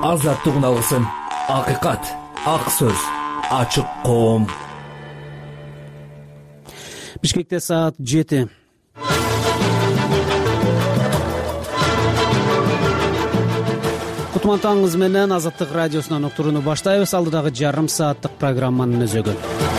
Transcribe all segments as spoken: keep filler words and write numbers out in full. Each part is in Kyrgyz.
азаттык алсын. Акыйкат, ак сөз, ачык коом. Бишкекте саат жети. Кутман таңыңыз менен Азаттык радиосунан уктурууну баштайбыз. Алдыдагы жарым сааттык программанын өзөгү.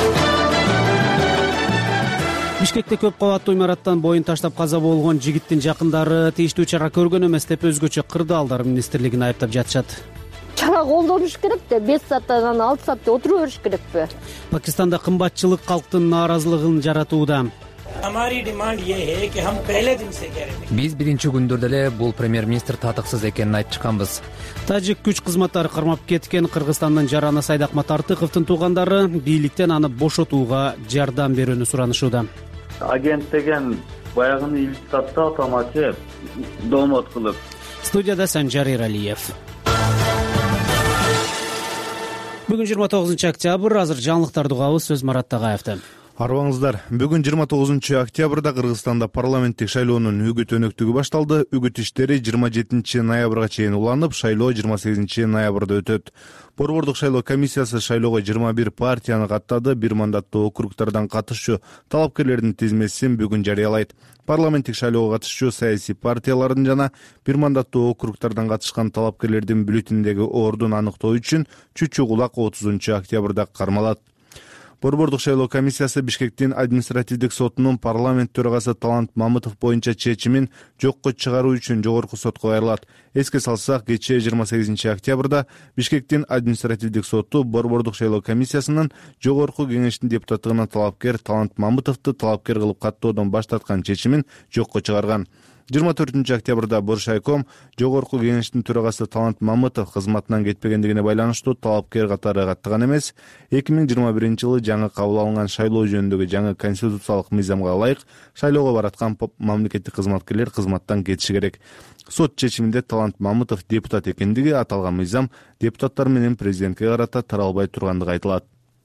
Бишкекте көп кабаттуу имараттан боюн таштап каза болгон жигиттин жакындары тийиштүү чара көргөн эмес деп өзгөчө кырдаалдар министрлигин айыптап жатышат. Чара колдонуш керек да, беш сааттан алты саатта отура бериш керекпи? Пакистанда кымбатчылык калктын нааразылыгын жаратууда. Биз биринчи күндөрдө эле бул премьер-министр татыксыз экенин айтып чыкканбыз. Тажик күч кызматтары кармап кеткен Кыргызстандын жараны Сайдакмат Артыковдун туугандары бийликтен аны бошотууга жардам берүүнү суранышууда. Агент деген баягыны илтатта автоматчы домот кылып. Студияда Санжар Эралиев. Бүгүн жыйырма тогузунчу октябрь, азыр жаңылыктарды угабыз. Сөз Марат Тагаевде. Арбаңыздар, бүгүн жыйырма тогузунчу октябрда Кыргызстанда парламенттик шайлоонун үгүт өнөктүгү башталды. Үгүт иштери жыйырма жетинчи ноябрга чейин уланып, шайлоо жыйырма сегизинчи ноябрда өтөт. Борбордук шайлоо комиссиясы шайлоого жыйырма бир партияны каттады. Бир мандаттуу округдардан катышчу талапкерлердин тизмесин бүгүн жарыялайт. Парламенттик шайлоого катышчу саясий партиялардын жана бир мандаттуу округдардан катышкан талапкерлердин бюллетендеги ордун аныктоо үчүн Чүчү Кулак отузунчу октябрда кармалат. Борбордук шайлоо комиссиясы Бишкектин административдик сотунун парламент төрагасы Талант Мамытов боюнча чечимин жокко чыгаруу үчүн жогорку сотко кайрылат. Эске салсак, кечээ жыйырма сегизинчи октябрда Бишкектин административдик соту Борбордук шайлоо комиссиясынын жогорку кеңештин депутаттыгына талапкер Талант Мамытовду талапкер кылып каттоодон баш тарткан чечимин жокко чыгарган. жыйырма төртүнчү октябрда Боршайком жогорку кеңештин төрагасы Талант Мамытов кызматынан кетпегендигине байланыштуу талапкер катары каттаган эмес. эки миң жыйырма биринчи жылы жаңы кабыл алынган шайлоо жөнүндөгү жаңы конституциялык мыйзамга ылайык шайлоого бараткан мамлекеттик кызматкерлер кызматтан кетиши керек. Сот чечиминде Талант Мамытов депутат экендиги, аталган мыйзам депутаттар менен президентке карата таралбай тургандыгы айтылат.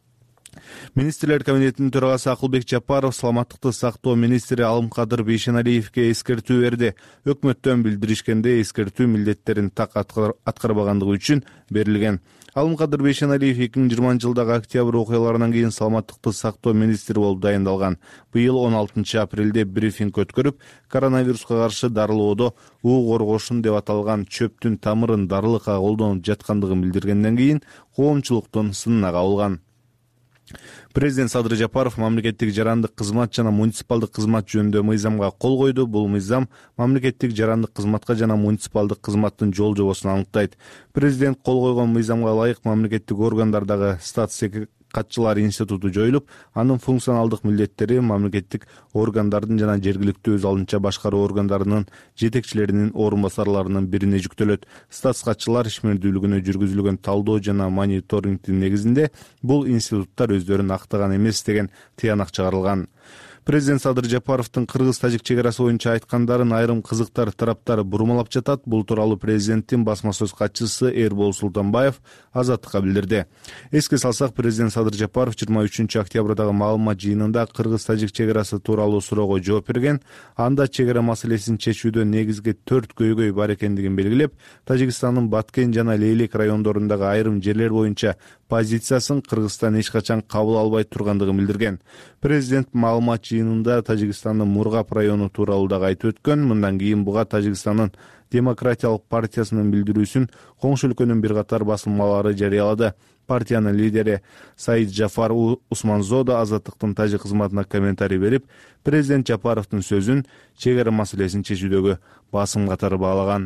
Министрлер кабинетинин төрагасы Акылбек Жапаров саламаттыкты сактоо министри Алымкадыр Бейшеналиевге эскертүү берди. Өкмөттөн билдиришкенде эскертүү милдеттерин так аткарбагандыгы үчүн берилген. Алымкадыр Бейшеналиев эки миң жыйырманчы жылдагы октябрь окуяларынан кийин саламаттыкты сактоо министри болуп дайындалган. Быйыл он алтынчы апрелде брифинг өткөрүп, коронавируска каршы дарылоодо уу коргошун деп аталган чөптүн тамырын дарылыкка колдонуп жаткандыгын билдиргенден кийин коомчулуктун сынына кабылган. Президент Садыр Жапаров мамлекеттик жарандык кызмат жана муниципалдык кызмат жөнүндө мыйзамга кол койду. Бул мыйзам мамлекеттик жарандык кызматка жана муниципалдык кызматтын жол жобосун аныктайт. Президент кол койгон мыйзамга ылайык мамлекеттик органдардагы статс катчылар институту жоюлуп, анын функционалдык милдеттери мамлекеттик органдардын жана жергиликтүү өз алдынча башкаруу органдарынын жетекчилеринин орун басарларынын бирине жүктөлөт. Статс катчылар ишмердүүлүгүнө жүргүзүлгөн талдоо жана мониторингдин негизинде бул институттар өздөрүн актаган эмес деген тыянак чыгарылган. Президент Садыр Жапаровдун кыргыз-тажик чек арасы боюнча айткандарын айрым кызыктар тараптар бурмалап жатат. Бул тууралуу президенттин басма сөз катчысы Эрбол Султанбаев Азаттыкка билдирди. Эске салсак, президент Садыр Жапаров жыйырма үчүнчү октябрдагы маалымат жыйынында кыргыз-тажик чек арасы тууралуу суроого жооп берген. Анда чек ара маселесин чечүүдө негизги төрт көйгөй бар экендигин белгилеп, Тажикстандын Баткен жана Лейлек райондорундагы айрым жерлер боюнча позициясын Кыргызстан эч качан кабыл албай тургандыгын билдирген. Президент маалымат жыйынында Тажикстандын Мургап району тууралуу дагы айтып өткөн. Мындан кийин буга Тажикстандын Демократиялык партиясынын билдирүүсүн коңшу өлкөнүн бир катар басылмалары жарыялады. Партиянын лидери Саид Жафар Усманзода Азаттыктын тажик кызматына комментарий берип, президент Жапаровдун сөзүн чек ара маселесин чечүүдөгү басым катары баалаган.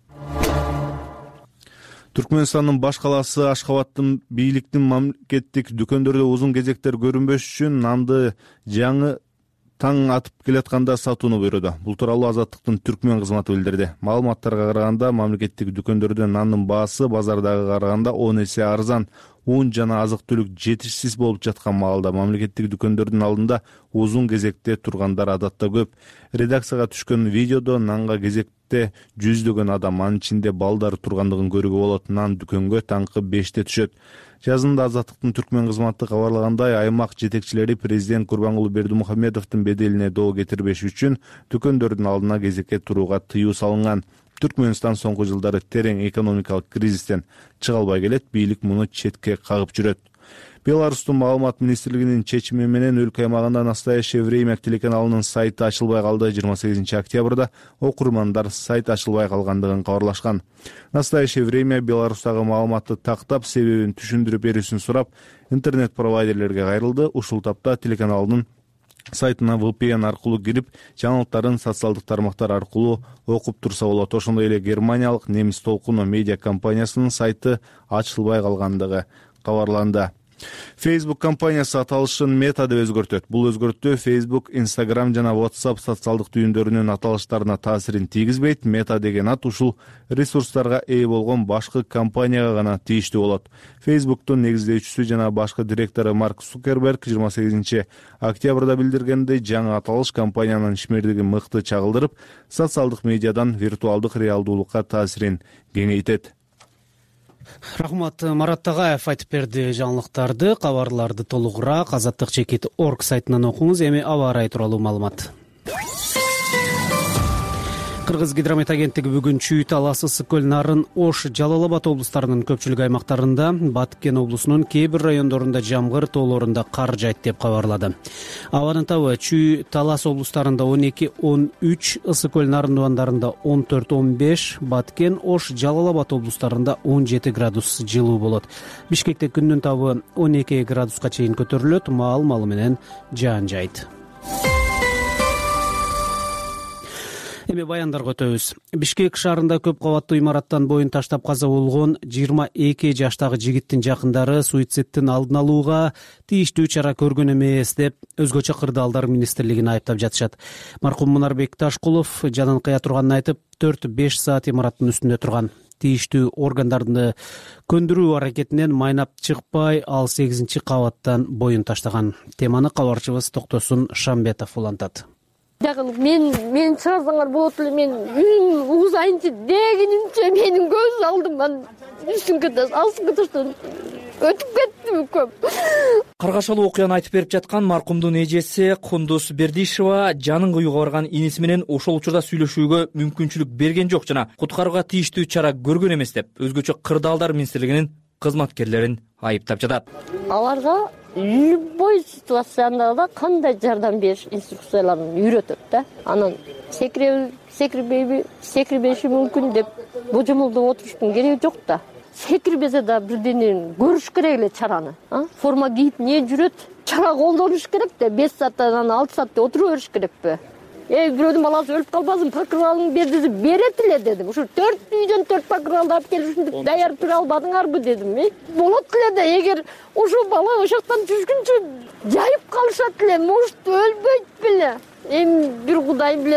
Түркмөнстандын баш калаасы Ашхабадтын бийликтин мамлекеттик дүкөндөрдө узун кезектер көрүнбөш үчүн нанды жаңы таң атып келатканда сатууну буйруду. Бул тууралуу Азаттыктын Түркмөн кызматы билдирди. Маалыматтарга караганда мамлекеттик дүкөндөрдө нандын баасы базардагы караганда он эсе арзан. Ун жана азык-түлүк жетишсиз болуп жаткан маалда мамлекеттик дүкөндөрдүн алдында узун кезекте тургандар адатта көп. Редакцияга түшкөн видеодо нанга кезекте жүздөгөн адам, анын ичинде балдар тургандыгын көрүүгө болот. Нан дүкөнгө таңкы беште түшөт. Жазында Азаттыктын Түркмөн кызматы кабарлагандай, аймак жетекчилери президент Курбангулы Бердимухамедовдун беделине доо кетирбеш үчүн дүкөндөрдүн алдына кезекке турууга тыюу салынган. Түркмөнстан соңку жылдары терең экономикалык кризистен чыга албай келет, бийлик муну четке кагып жүрөт. Беларустун маалымат министрлигинин чечими менен өлкө аймагында Настоящее время телеканалынын сайты ачылбай калды. жыйырма сегизинчи октябрда окурмандар сайт ачылбай калгандыгын кабарлашкан. Настоящее время Беларустагы маалыматты тактап, себебин түшүндүрүп берүүсүн сурап, интернет-провайдерлерге кайрылды. Ушул тапта телеканалдын сайтына ви пи эн аркылуу кирип, жаңылыктарын социалдык тармактар аркылуу окуп турса болот. Ошондой эле германиялык Немис Толкуно медиа компаниясынын сайты ачылбай калгандыгы кабарланды. Facebook компаниясы аталышын Meta деп өзгөртөт. Бул өзгөртүү Facebook, Instagram жана WhatsApp социалдык түйүндөрүнүн аталыштарына таасирин тийгизбейт. Meta деген ат ушул ресурстарга ээ болгон башкы компанияга гана тийиштүү болот. Facebooktун негиздөөчүсү жана башкы директору Марк Цукерберг жыйырма сегизинчи октябрда билдиргендей, жаңы аталыш компаниянын ишмердигин мыкты чагылдырып, социалдык медиадан виртуалдык реалдуулукка таасирин кеңейтет. Рахмат, Марат Тагаев айтып берди жаңылыктарды. Кабарларды толугураак азаттык чекит точка орг сайтынан окуңуз. Эми аба ырайы тууралуу маалымат. Кыргыз гидромет агенттиги бүгүн Чүй, Талас, Ысык көл, Нарын, Ош, Жалал Абад облустарынын көпчүлүк аймактарында, Баткен облусунун кээ бир райондорунда жамгыр, тоолорунда кар жайт деп кабарлады. Абанын табы Чүй, Талас облустарында он эки он үч, Ысык көл, Нарын дубандарында он төрт он беш, Баткен, Ош, Жалал Абад облустарында он жети градус жылуу болот. Бишкекте күндүн табы он эки градуска чейин көтөрүлөт, маал малы менен жаан жайт. Эми баяндарга өтөбүз. Бишкек шаарында көп кабаттуу имараттан боюн таштап каза болгон жыйырма эки жаштагы жигиттин жакындары суицидтин алдын алууга тийиштүү чара көргөн эмес деп өзгөчө кырдаалдар министрлигин айыптап жатышат. Маркум Мунарбек Ташкулов жанын кыя турганын айтып, төрт беш саат имараттын үстүндө турган. Тийиштүү органдарды көндүрүү аракетинен майнап чыкпай, ал сегизинчи кабаттан боюн таштаган. Теманы кабарчыбыз Токтосун Шамбетов улантат. Мен мен чыгарсаңар болот эле, мен үйүм угузайынчы дегенимче менин көз алдыман үстүнгө алсыңга таштан өтүп кеттим көп. Каргашалуу окуяны айтып берип жаткан маркумдун эжеси Кундуз Бердишева жанын кыюуга барган инеси менен ошол учурда сүйлөшүүгө мүмкүнчүлүк берген жок жана куткарууга тийиштүү чара көргөн эмес деп өзгөчө кырдаалдар министрлигинин кызматкерлерин айыптап жатат. Аларга любой ситуацияда да кандай жардам бериш инструкцияларын үйрөтөт да. Анан секире секирбейби, секирбеши мүмкүн деп божомолдоп отуруштун кереги жок да. Секирбесе да бирденени көрүш керек эле чараны. Форма кийип не жүрөт? Чара колдонуш керек да. беш сааттан алты саатта отуруп бериш керекпи? Эй, бирөөнүн баласы өлүп калбасын, покрывалын берди, берет эле дедим. Ушу төрт үйдөн төрт покрывалды алып келип ушинтип даяр тура албадыңарбы дедим. Болот эле да, эгер ушул бала ошоктон түшкүнчө жайып калышат эле, может өлбөйт беле. Эми бир Кудай билет.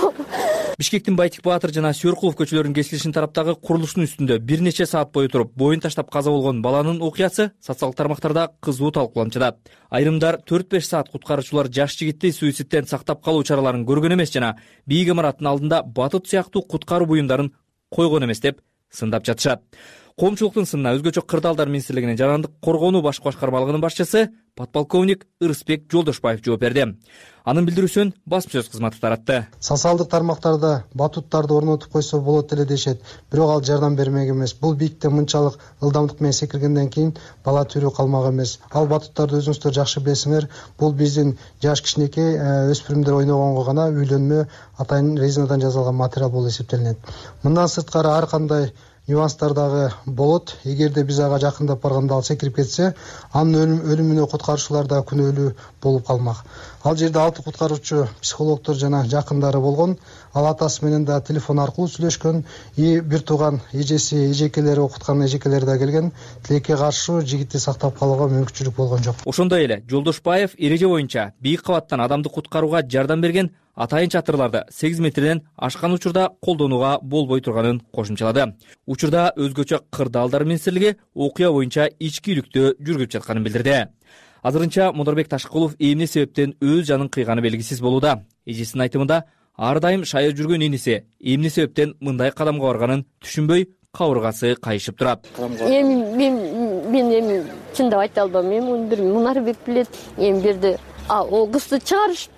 Бишкектин Байтик Баатыр жана Сүйөркулов көчөлөрүнүн кесилишин тараптагы курулуштун үстүндө бир нече саат бою туруп боюн таштап каза болгон баланын окуясы социалдык тармактарда кызуу талкууланып жатат. Айрымдар төрт беш саат куткаруучулар жаш жигитти суицидтен сактап калуу чараларын көргөн эмес жана бийик имараттын алдында батут сыяктуу куткаруу буюмдарын койгон эмес деп сындап жатышат. Коомчулуктун сынына өзгөчө кырдаалдар министрлигинин жарандык коргонуу башкы башкармалыгынын башчысы подполковник Ырысбек Жолдошбаев жооп берди. Анын билдирүүсүн басма сөз кызматы таратты. Социалдык тармактарда батуттарды орнотуп койсо болот эле дешет, бирок ал жардам бермек эмес. Бул бийиктен мынчалык ылдамдык менен секиргенден кийин бала тирүү калмак эмес. Ал батуттарды өзүңүздөр жакшы билесиңер, бул биздин жаш кичинекей өспүрүмдөр ойногонго гана үйлөнмө атайын резинадан жасалган материал болуп эсептелинет. Мындан сырткары ар кандай нюанстар дагы болот. Эгерде биз ага жакындап барганда ал секирип кетсе, анын өлүмүнө куткаруучулар да күнөөлүү болуп калмак. Ал жерде алты куткаруучу психологдор жана жакындары болгон. Ал атасы менен да телефон аркылуу сүйлөшкөн. И бир тууган эжеси, эжекелери окуткан эжекелери да келген. Тилекке каршы жигитти сактап калууга мүмкүнчүлүк болгон жок. Ошондой эле Жолдошбаев эреже боюнча бийик кабаттан адамды куткарууга жардам берген атайын чатырларды сегиз метрден ашкан учурда колдонууга болбой турганын кошумчалады. Учурда өзгөчө кырдаалдар министрлиги окуя боюнча ички иликтөө жүргүзүп жатканын билдирди. Азырынча Мунарбек Ташкулов эмне себептен өз жанын кыйганы белгисиз болууда. Эжесинин айтымында ар дайым шая жүргөн иниси эмне себептен мындай кадамга барганын түшүнбөй кабыргасы кайышып турат. Эми мен мен эми чындап айта албайм. Эми бир Мунарбек билет. Эми бирде а ол кызды чыгарышыптыр.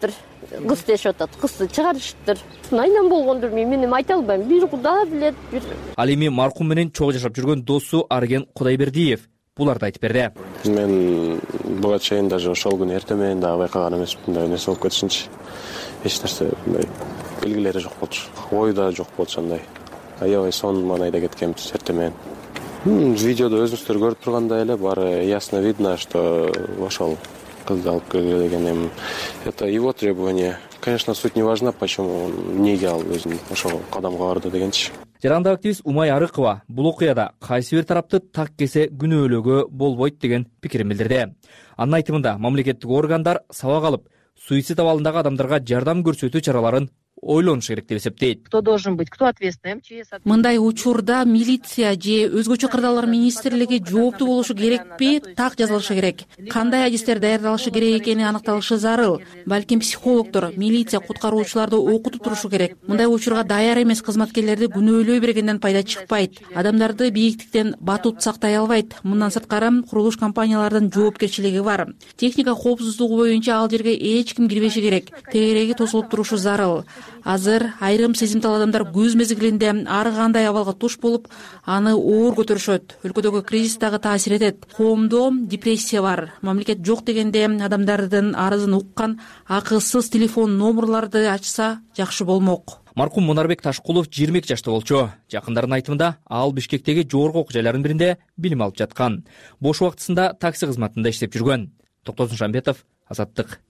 кыз дешип атат, кызды чыгарышыптыр. Айдан болгондур, мен эми айта албайм. Бир Кудай билет, бир. Ал эми маркум менен чогуу жашап жүргөн досу Арген Кудайбердиев буларды айтып берди. Мен буга чейин даже ошол күнү эртең менен дагы байкаган эмесмин, мындай нерсе болуп кетишинчи. Эч нерсе мындай белгилери жок болчу. Ой да жок болчу андай. Аябай сонун маанайда кеткенбиз эртең менен. Видеодо өзүңүздөр көрүп тургандай эле баары ясно видно, что ошол кызды алып келген деген. Это его требование. Конечно, суть не важна, почему он эмнеге ал өзүн ошол кадамга барды дегенчи. Жарандык активист Умай Арыкова бул окуяда кайсы бир тарапты так кесе күнөөлөөгө болбойт деген пикирин билдирди. Анын айтымында мамлекеттик органдар сабак алып, суицид абалындагы адамдарга жардам көрсөтүү чараларын ойлонуш керек деп эсептейт. Кто должен быть, кто ответственный? Мындай учурда милиция же өзгөчө кырдаалар министрлиги жооптуу болушу керекпи, так жазылышы керек. Кандай адистер даярдалышы керек экени аныкталышы зарыл. Балким психологдор, милиция, куткаруучуларды окутуп турушу керек. Мындай учурга даяр эмес кызматкерлерди күнөөлөй бергенден пайда чыкпайт. Адамдарды бийиктиктен батут сактай албайт. Мындан сырткары курулуш компаниялардын жоопкерчилиги бар. Техника коопсуздугу боюнча ал жерге эч ким кирбеши керек. Тегереги тосулуп турушу зарыл. Азыр айрым сезимтал адамдар көз мезгилинде ар кандай абалга туш болуп, аны оор көтөрүшөт. Өлкөдөгү кризис дагы таасир этет. Коомдо депрессия бар. Мамлекет жок дегенде адамдардын арызын уккан акысыз телефон номерларды ачса жакшы болмок. Маркум Мунарбек Ташкулов жыйырма эки жашта болчу. Жакындарынын айтымында ал Бишкектеги жогорку окуу жайларынын биринде билим алып жаткан. Бош убактысында такси кызматында иштеп жүргөн. Токтосун Шамбетов, Азаттык.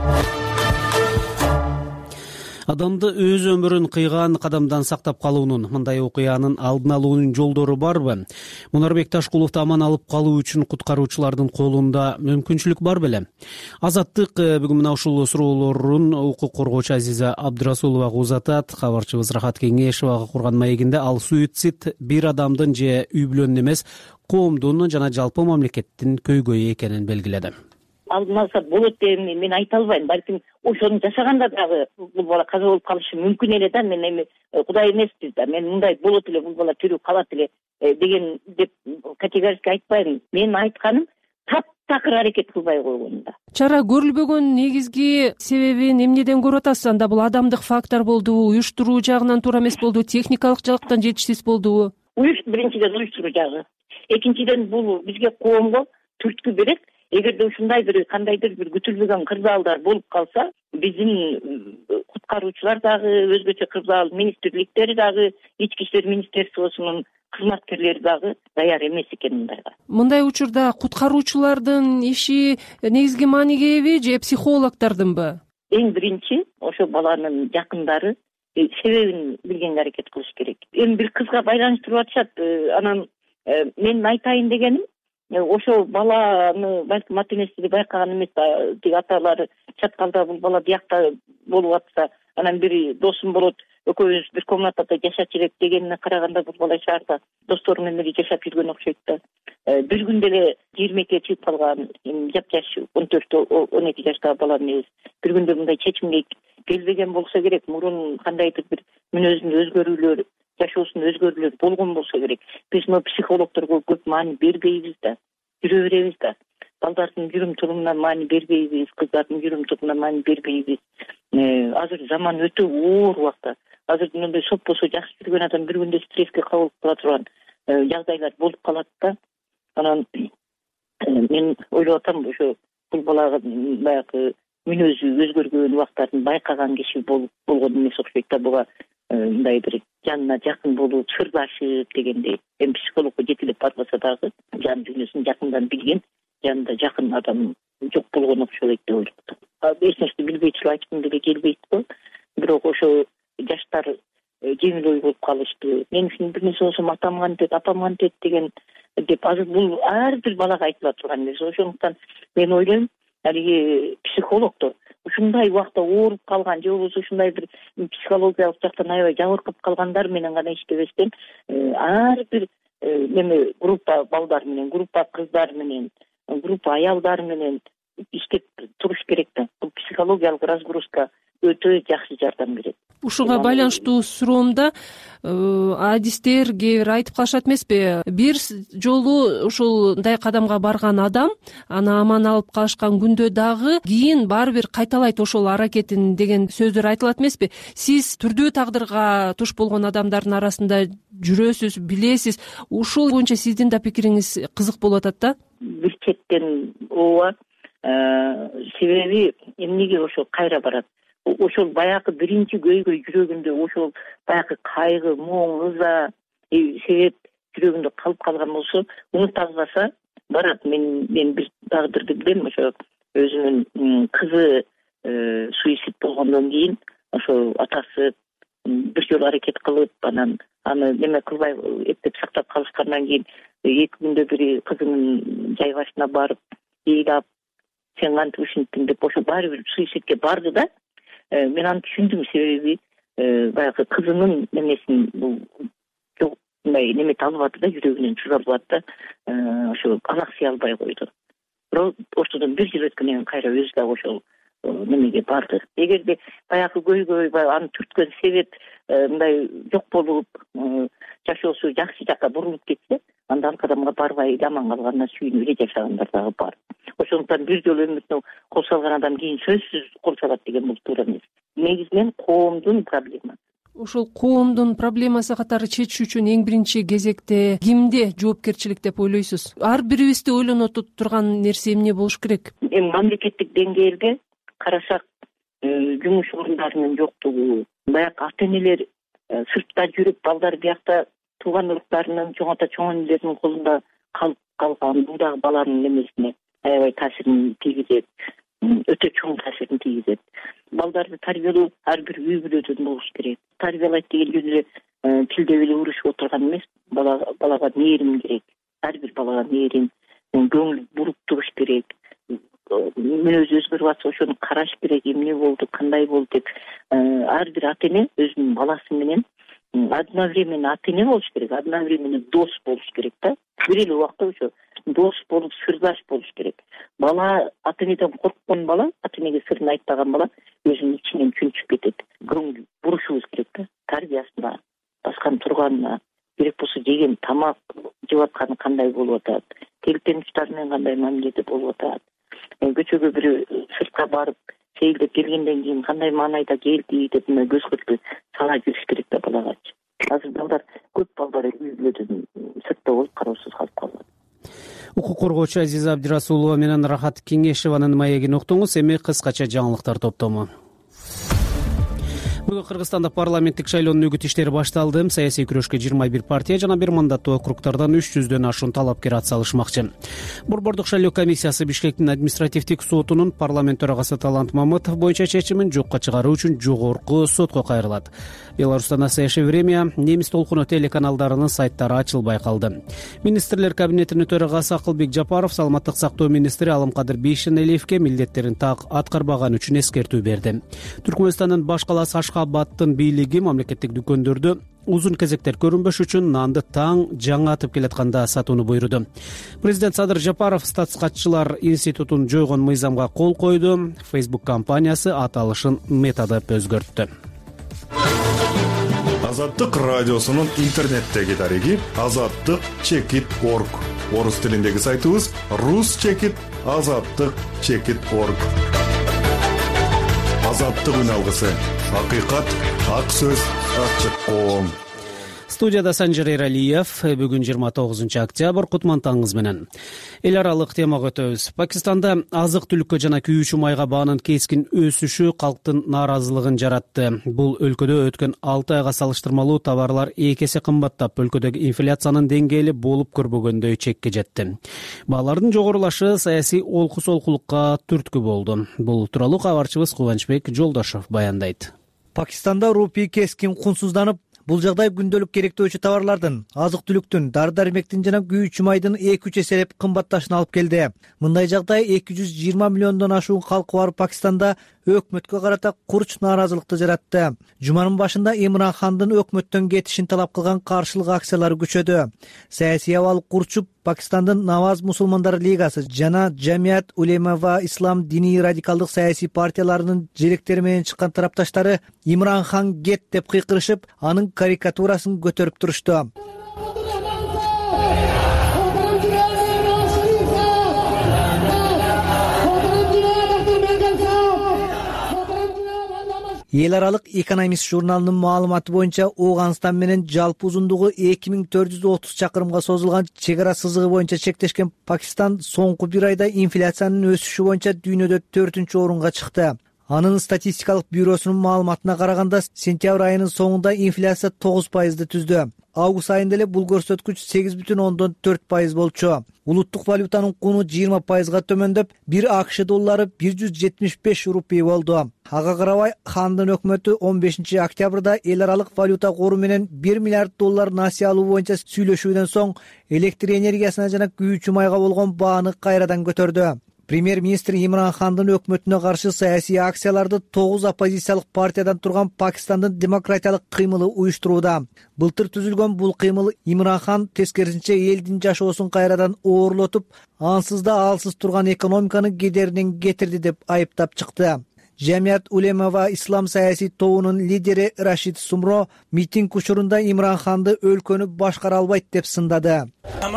Адамды өз өмүрүн кыйган кадамдан сактап калуунун, мындай окуянын алдын алуунун жолдору барбы? Мунарбек Ташкуловду аман алып калуу үчүн куткаруучулардын колунда мүмкүнчүлүк бар беле? Азаттык бүгүн мына ушул суроолорун укук коргоочу Азиза Абдырасуловага узатат. Кабарчыбыз Рахат Кеңешовага курган маегинде ал суицид бир адамдын же үй бүлөнүн эмес, коомдун жана жалпы мамлекеттин көйгөйү экенин белгиледи. Алдын алса болот деп мен айта албайм. Балким ошону жашаганда дагы бул бала каза болуп калышы мүмкүн эле да. Мен эми Кудай эмеспиз да. Мен мындай болот эле, бул бала тирүү калат эле деген деп категорически айтпайм. Менин айтканым таптакыр аракет кылбай койгонунда. Чара көрүлбөгөн негизги себебин эмнеден көрүп атасыз? Анда бул адамдык фактор болдубу, уюштуруу жагынан туура эмес болдубу, техникалык жактан жетишсиз болдубу? Уюш биринчиден уюштуруу жагы. Экинчиден бул бизге коомго түрткү берет. Эгерде ушундай бир кандайдыр бир күтүлбөгөн кырдаалдар болуп калса, биздин куткаруучулар дагы, өзгөчө кырдаал министрликтери дагы, ички иштер министерствосунун кызматкерлери дагы даяр эмес экен мындайга. Мындай учурда куткаруучулардын иши негизги мааниге эби же психологдордунбу? Эң биринчи ошо баланын жакындары себебин билгенге аракет кылыш керек. Эми бир кызга байланыштырып атышат, анан мен айтайын дегеним, ошо баланы балким ата энеси байкаган эмес, тиги аталары чаткалда бул бала биякта болуп атса, анан бир досум болот, экөөбүз бир комнатада жашачу элек дегенине караганда бул бала шаарда достору менен эле жашап жүргөн окшойт да. Бир күндө эле жыйырма экиге чыгып калган жапжаш он төрт он эки жаштагы баланын бир күндө мындай чечимге келбеген болсо керек. Мурун кандайдыр бир мүнөзүндө өзгөрүүлөр, жашоосунда өзгөрүүлөр болгон болсо керек. Биз мына психологдорго көп маани бербейбиз да, жүрө беребиз да. Балдардын жүрүм турумуна маани бербейбиз, кыздардын жүрүм турумуна маани бербейбиз. Азыр заман өтө оор убакта. Азыр мындай соппосо жакшы жүргөн адам бир күндө стресске кабылып кала турган жагдайлар болуп калат да. Анан мен ойлоп атам, ошо бул балага баягы мүнөзү өзгөргөн убактарын байкаган киши болгон эмес окшойт да. Буга мындай бир жанына жакын болуп, сырдашып дегендей. Эми психологко жетелеп барбаса дагы жан дүйнөсүн жакындан билген, жанында жакын адам жок болгон окшойт деп ойлойт. Эч нерсе билбей туруп айткым деле келбейт го. Бирок ошо жаштар жеңил ой болуп калышты. Мен үчүн бир нерсе болсо атам кантет, апам кантет деген деп азыр бул ар бир балага айтыла турган нерсе. Ошондуктан мен ойлойм, алиги психологдор ушундай убакта ооруп калган же болбосо ушундай бир психологиялык жактан аябай жабыркап калгандар менен гана иштебестен, ар бир неме группа балдар менен, группа кыздар менен, группа аялдар менен иштеп туруш керек да. Бул психологиялык разгрузка өтө жакшы жардам берет. Ушуга байланыштуу суроомда адистер кээ бир айтып калышат эмеспи, бир жолу ушундай кадамга барган адам аны аман алып калышкан күндө дагы кийин баары бир кайталайт ошол аракетин деген сөздөр айтылат эмеспи? Сиз түрдүү тагдырга туш болгон адамдардын арасында жүрөсүз, билесиз. Ушул боюнча сиздин да пикириңиз кызык болуп атат да. Бир четтен ооба, себеби эмнеге ошол кайра барат? Ошол баягы биринчи көйгөй жүрөгүндө ошол баягы кайгы, моң, ыза себеп жүрөгүндө калып калган болсо, унута албаса барат. Мен мен бир тагдырды билем, ошо өзүнүн кызы суицид болгондон кийин ошо атасы бир жолу аракет кылып, анан аны неме кылбай эптеп сактап калышкандан кийин эки күндө бир кызынын жай башына барып, ыйлап, сен кантип ушинттиң деп ошо баары бир суицидке барды да. Мен аны түшүндүм, себеби баягы кызынын немесин бул жок мындай немете албады да, жүрөгүнөн чыга албады да, ошо алаксый албай койду. Бирок ортодон бир жыл өткөндөн кийин кайра өзү дагы ошол немеге барды. Эгерде баягы көйгөй, аны түрткөн себеп мындай жок болуп, жашоосу жакшы жакка бурулуп кетсе, анда ал кадамга барбай аман калганына сүйүнүп эле жашагандар дагы бар. Ошондуктан бир жолу өмүрүнө кол салган адам кийин сөзсүз кол салат деген бул туура эмес. Негизинен коомдун проблемасы. Ошол коомдун проблемасы катары чечүү үчүн эң биринчи кезекте кимде жоопкерчилик деп ойлойсуз? Ар бирибизди ойлонот турган нерсе эмне болуш керек? Эми мамлекеттик деңгээлде карасак, жумуш орундарынын жоктугу, баягы ата энелер сыртта жүрүп, балдар биякта тууган уруктарынын, чоң ата чоң энелердин колунда калып калган, бул дагы баланын эмесине аябай таасирин тийгизет, өтө чоң таасирин тийгизет. Балдарды тарбиялоо ар бир үй бүлөдөн болуш керек. Тарбиялайт деген жөн эле тилдеп эле урушуп отурган эмес. Балага мээрим керек. Ар бир балага мээрим, көңүл буруп туруш керек. Мүнөзү өзгөрүп атса ошону караш керек. Эмне болду, кандай болду деп ар бир ата эне өзүнүн баласы менен одновременно ата эне болуш керек, одновременно дос болуш керек да. Бир эле убакта ошо дос болуп, сырдаш болуш керек. Бала ата энеден корккон бала, ата энеге сырын айтпаган бала өзүнүн ичинен чүнчүп кетет. Көңүл бурушубуз керек да. Тарбиясына, баскан турганына, керек болсо жеген тамак жеп атканы кандай болуп атат, келтемиштар менен кандай мамиледе болуп атат. Көчөгө бир сыртка барып сейилдеп келгенден кийин кандай маанайда келди деп мына көз кырды сала жүрүш керек да балагачы. Азыр балдар, көп балдар үй бүлөдөн сыртта болуп кароосуз калып калат. Укук коргоочу Азиза Абдирасулова менен Рахат Кеңешеванын маегин уктуңуз. Эми кыскача жаңылыктар топтому. Бүгүн Кыргызстанда парламенттик шайлоонун үгүт иштери башталды. Саясий күрөшкө жыйырма бир партия жана бир мандаттуу округдардан үч жүздөн ашуун талапкер атсалышмакчы. Борбордук шайлоо комиссиясы Бишкектин административдик сотунун парламент төрагасы Талант Мамытов боюнча чечимин жокко чыгаруу үчүн жогорку сотко кайрылат. Беларустан настоящее время немис толкуну телеканалдарынын сайттары ачылбай калды. Министрлер кабинетинин төрагасы Акылбек Жапаров саламаттык сактоо министри Алымкадыр Бейшенелиевке милдеттерин так аткарбаган үчүн эскертүү берди. Түркмөнстандын баш калаасы Ашхабадтын бийлиги мамлекеттик дүкөндөрдө узун кезектер көрүнбөш үчүн нанды таң жаңы атып келатканда сатууну буйруду. Президент Садыр Жапаров статскатчылар институтун жойгон мыйзамга кол койду. Facebook компаниясы аталышын Мета деп өзгөрттү. Азаттык радиосунун интернеттеги дареги азаттык чекит точка орг. Орус тилиндеги сайтыбыз рус чекит азаттык чекит точка орг. Азаттык үн алгысы. Акыйкат, ак сөз, ачык коом. Студияда Санжар Эралиев. Бүгүн жыйырма тогузунчу октябрь, кутман таңыңыз менен. Эл аралык темага өтөбүз. Пакистанда азык-түлүккө жана күйүүчү майга баанын кескин өсүшү калктын нааразылыгын жаратты. Бул өлкөдө өткөн алты айга салыштырмалуу товарлар эки эсе кымбаттап, өлкөдөгү инфляциянын деңгээли болуп көрбөгөндөй чекке жетти. Баалардын жогорулашы саясий олку-солкулукка түрткү болду. Бул тууралуу кабарчыбыз Кубанычбек Жолдошов баяндайт. Пакистанда рупий кескин кунсузданып, бул жагдай күндөлүк керектөөчү товарлардын, азык-түлүктүн, дары-дармектин жана күйүүчү майдын эки үч эселеп кымбатташына алып келди. Мындай жагдай эки жүз жыйырма миллиондон ашуун калкы бар Пакистанда өкмөткө карата курч нааразылыкты жаратты. Жуманын башында Имран Хандын өкмөттөн кетишин талап кылган каршылык акциялары күчөдү. Саясий абал курчуп, Пакистандын Наваз мусулмандар лигасы жана Жамият Улема ва Ислам диний радикалдык саясий партияларынын желектери менен чыккан тарапташтары Имран Хан кет деп кыйкырышып, анын карикатурасын көтөрүп турушту. Эл аралык Экономист журналынын маалыматы боюнча Ооганстан менен жалпы узундугу эки миң төрт жүз отуз чакырымга созулган чек ара сызыгы боюнча чектешкен Пакистан соңку бир айда инфляциянын өсүшү боюнча дүйнөдө төртүнчү орунга чыкты. Анын статистикалык бюросунун маалыматына караганда, сентябрь айынын соңунда инфляция тогуз пайызды түздү. Август айында эле бул көрсөткүч сегиз бүтүн ондон төрт пайыз болчу. Улуттук валютанын куну жыйырма пайызга төмөндөп, бир АКШ доллары бир жүз жетимиш беш рупий болду. Ага карабай, Хандын өкмөтү он бешинчи октябрда эл аралык валюта кору менен бир миллиард доллар насыя алуу боюнча сүйлөшүүдөн соң электр энергиясына жана күйүүчү майга болгон бааны кайрадан көтөрдү. Премьер-министр Имран Хандын өкмөтүнө каршы саясий акцияларды тогуз оппозициялык партиядан турган Пакистандын демократиялык кыймылы уюштурууда. Былтыр түзүлгөн бул кыймыл Имран Хан тескерисинче элдин жашоосун кайрадан оорлотуп, ансыз да алсыз турган экономиканы кедеринен кетирди деп айыптап чыкты. Жамият Улема ва Ислам саясий тобунун лидери Рашид Сумро митинг учурунда Имран Ханды өлкөнү башкара албайт деп сындады.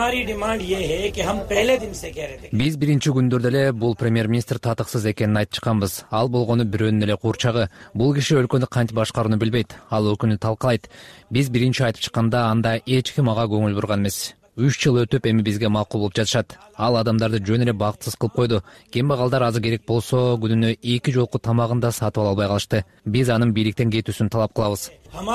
Биз биринчи күндөрдө эле бул премьер-министр татыксыз экенин айтып чыкканбыз. Ал болгону бирөөнүн эле курчагы. Бул киши өлкөнү кантип башкарууну билбейт. Ал өлкөнү талкалайт. Биз биринчи айтып чыкканда анда эч ким ага көңүл бурган эмес. үч жыл өтүп эми бизге макул болуп жатышат. Ал адамдарды жөн эле бактысыз кылып койду. Кембагалдар азы керек болсо күнүнө эки жолку тамагын да сатып ала албай калышты. Биз анын бийликтен кетүүсүн талап кылабыз.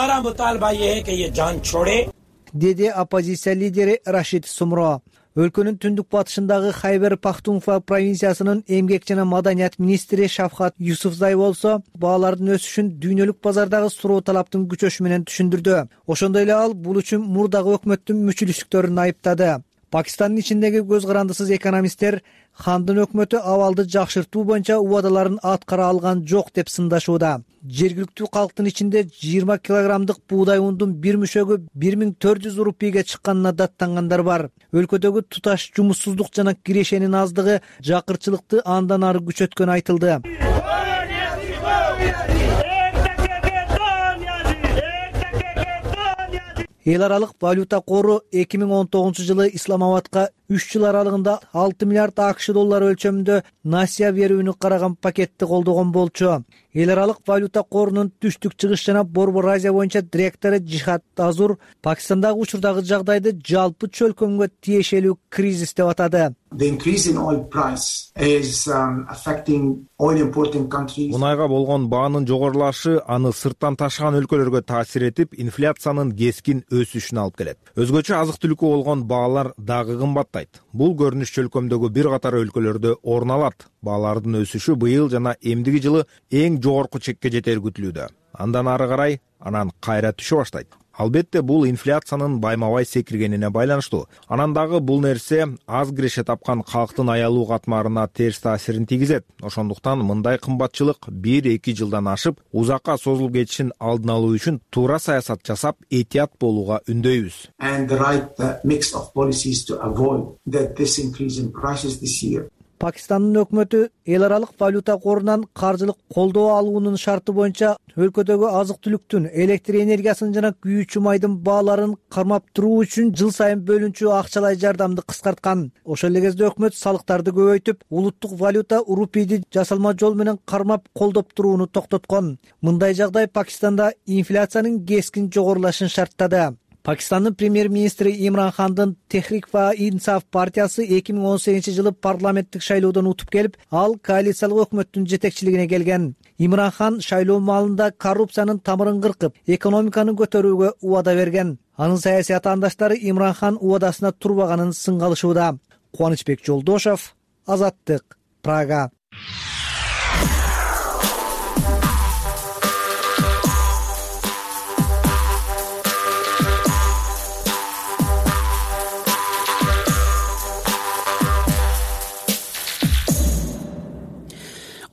Деди оппозиция лидери Рашид Сумро. Өлкөнүн түндүк батышындагы Хайбер Пахтунхва провинциясынын эмгек жана маданият министри Шафхат Юсуфзай болсо, баалардын өсүшүн дүйнөлүк базардагы суроо талаптын күчөшү менен түшүндүрдү. Ошондой эле ал бул үчүн мурдагы өкмөттүн мүчүлүштүктөрүн айыптады. Пакистандын ичиндеги көз карандысыз экономисттер Хандын өкмөтү абалды жакшыртуу боюнча убадаларын аткара алган жок деп сындашууда. Жергиликтүү калктын ичинде жыйырма килограммдык буудай ундун бир мүшөгү бир миң төрт жүз рупийге чыкканына даттангандар бар. Өлкөдөгү туташ жумушсуздук жана кирешенин аздыгы жакырчылыкты андан ары күчөткөнү айтылды. Эл аралык валюта кору эки миң он тогузунчу жылы Исламабадка үч жыл аралыгында алты миллиард АКШ доллары өлчөмүндө насыя берүүнү караган пакетти колдогон болчу. Эл аралык валюта корунун түштүк чыгыш жана Борбор Азия боюнча директору Джихад Азур Пакистандагы учурдагы жагдайды жалпы чөлкөмгө тиешелүү кризис деп атады. Мунайга болгон баанын жогорулашы аны сырттан ташыган өлкөлөргө таасир этип, инфляциянын кескин өсүшүнө алып келет. Өзгөчө азык-түлүккө болгон баалар дагы кымбаттайт. Бул көрүнүш чөлкөмдөгү бир катар өлкөлөрдө орун алат. Баалардын өсүшү быйыл жана эмдиги жылы эң жогорку чекке жетери күтүлүүдө. Андан ары карай анан кайра түшө баштайт. Албетте бул инфляциянын байма-бай секиргенине байланыштуу. Анан дагы бул нерсе аз киреше тапкан калктын аялуу катмарына терс таасирин тийгизет. Ошондуктан мындай кымбатчылык бир-эки жылдан ашып, узакка созулуп кетишин алдын алуу үчүн туура саясат жасап, этият болууга үндөйбүз. Пакистандын өкмөтү эл аралык валюта корунан каржылык колдоо алуунун шарты боюнча өлкөдөгү азык-түлүктүн, электр энергиясынын жана күйүүчү майдын бааларын кармап туруу үчүн жыл сайын бөлүнчү акчалай жардамды кыскарткан. Ошол эле кезде өкмөт салыктарды көбөйтүп, улуттук валюта рупийди жасалма жол менен кармап колдоп турууну токтоткон. Мындай жагдай Пакистанда инфляциянын кескин жогорулашын шарттады. Пакистандын премьер-министри Имран Хандын Техрик ва Инсаф партиясы эки миң он сегизинчи жылы парламенттик шайлоодон утуп келип, ал коалициялык өкмөттүн жетекчилигине келген. Имран Хан шайлоо маалында коррупциянын тамырын кыркып, экономиканы көтөрүүгө убада берген. Анын саясий атаандаштары Имран Хан убадасына турбаганын сынгалышууда. Кубанычбек Жолдошов, Азаттык, Прага.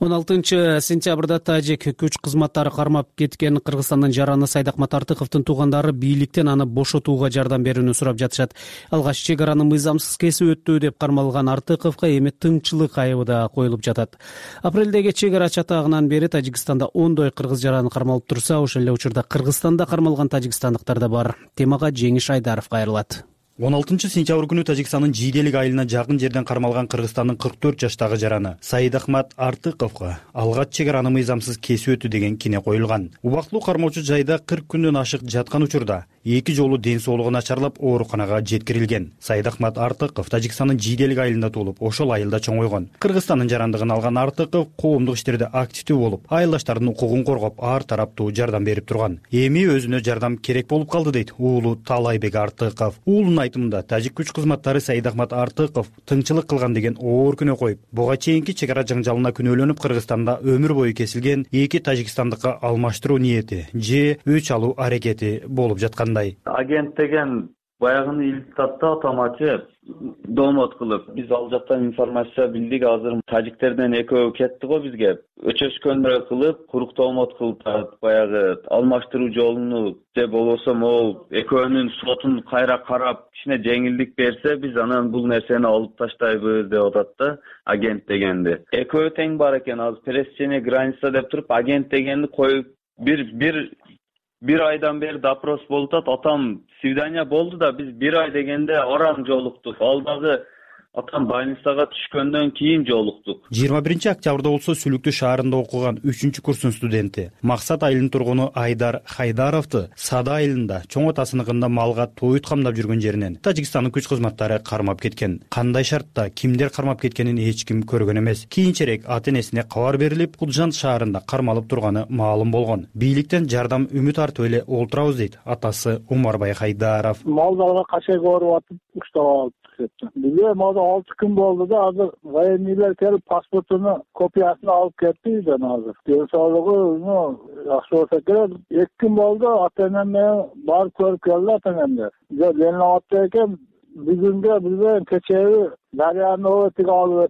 он алтынчы сентябрда тажик күч кызматтары кармап кеткен Кыргызстандын жараны Сайдахмат Артыковдун туугандары бийликтен аны бошотууга жардам берүүнү сурап жатышат. Алгач чек араны мыйзамсыз кесип өттү деп кармалган Артыковго эми тыңчылык айыбы да коюлуп жатат. Апрелдеги чек ара чатагынан бери Тажикстанда ондой кыргыз жараны кармалып турса, ошол эле учурда Кыргызстанда кармалган тажикстандыктар да бар. Темага Жеңиш Айдаров кайрылат. он алтынчы сентябрь күнү Тажикстандын Жийделик айылына жакын жерден кармалган Кыргызстандын кырк төрт жаштагы жараны Сайдахмат Артыковго алгач чек араны мыйзамсыз кесип өтүү деген кине коюлган. Убактылуу кармоочу жайда кырк күндөн ашык жаткан учурда эки жолу ден соолугу начарлап ооруканага жеткирилген. Сайдахмат Артыков Тажикстандын Жийделик айылында туулуп, ошол айылда чоңойгон. Кыргызстандын жарандыгын алган Артыков коомдук иштерде активдүү болуп, айылдаштардын укугун коргоп, ар тараптуу жардам берип турган. Эми өзүнө жардам керек болуп калды дейт уулу Талайбек Артыков. Уулунун айтымында тажик күч кызматтары Сайдахмат Артыков тыңчылык кылган деген оор күнөө коюп, буга чейинки чек ара жаңжалына күнөөлөнүп Кыргызстанда өмүр бою кесилген эки тажикстандыкка алмаштыруу ниети же өч алуу аракети болуп жаткан. Агент деген баягыны илтатта атамачы домот кылып, биз ал жактан информация билдик. Азыр тажиктерден экөө кетти го бизге. Өчөшкөндөр кылып, курук домот кылып, баягы алмаштыруу жолуну же болбосо могу экөөнүн сотун кайра карап, кичине жеңилдик берсе, биз анан бул нерсени алып таштайбыз деп атат да агент дегенди. Экөө тең бар экен, азыр пересечение граница деп туруп, агент дегенди коюп бир бир бир айдан бери допрос болуп атат. Атам свидание болду да, биз бир ай дегенде арам жолуктук. Ал дагы атам больницага түшкөндөн кийин жолуктук. жыйырма биринчи октябрда болсо Сүлүктүү шаарында окуган үчүнчү курстун студенти Максат айылынын тургуну Айдар Хайдаровду Сада айылында чоң атасыныкында малга тоют камдап жүргөн жеринен Тажикстандын күч кызматтары кармап кеткен. Кандай шартта кимдер кармап кеткенин эч ким көргөн эмес. Кийинчерээк ата энесине кабар берилип, Кулжан шаарында кармалып турганы маалым болгон. Бийликтен жардам үмүт артып эле олтурабыз дейт атасы Умарбай Хайдаров. Малдарга качайга оруп атып уктап алып бизге мода алты күн болду да, азыр военныйлар келип паспортуну копиясын алып кетти үйдөн. Азыр ден соолугу жакшы болсо керек. эки күн болду, ата энем менен барып көрүп келди ата энемдер. Жок, ден алып экен, бүгүнгө билбейм, кечеги дарыянын оотиге алып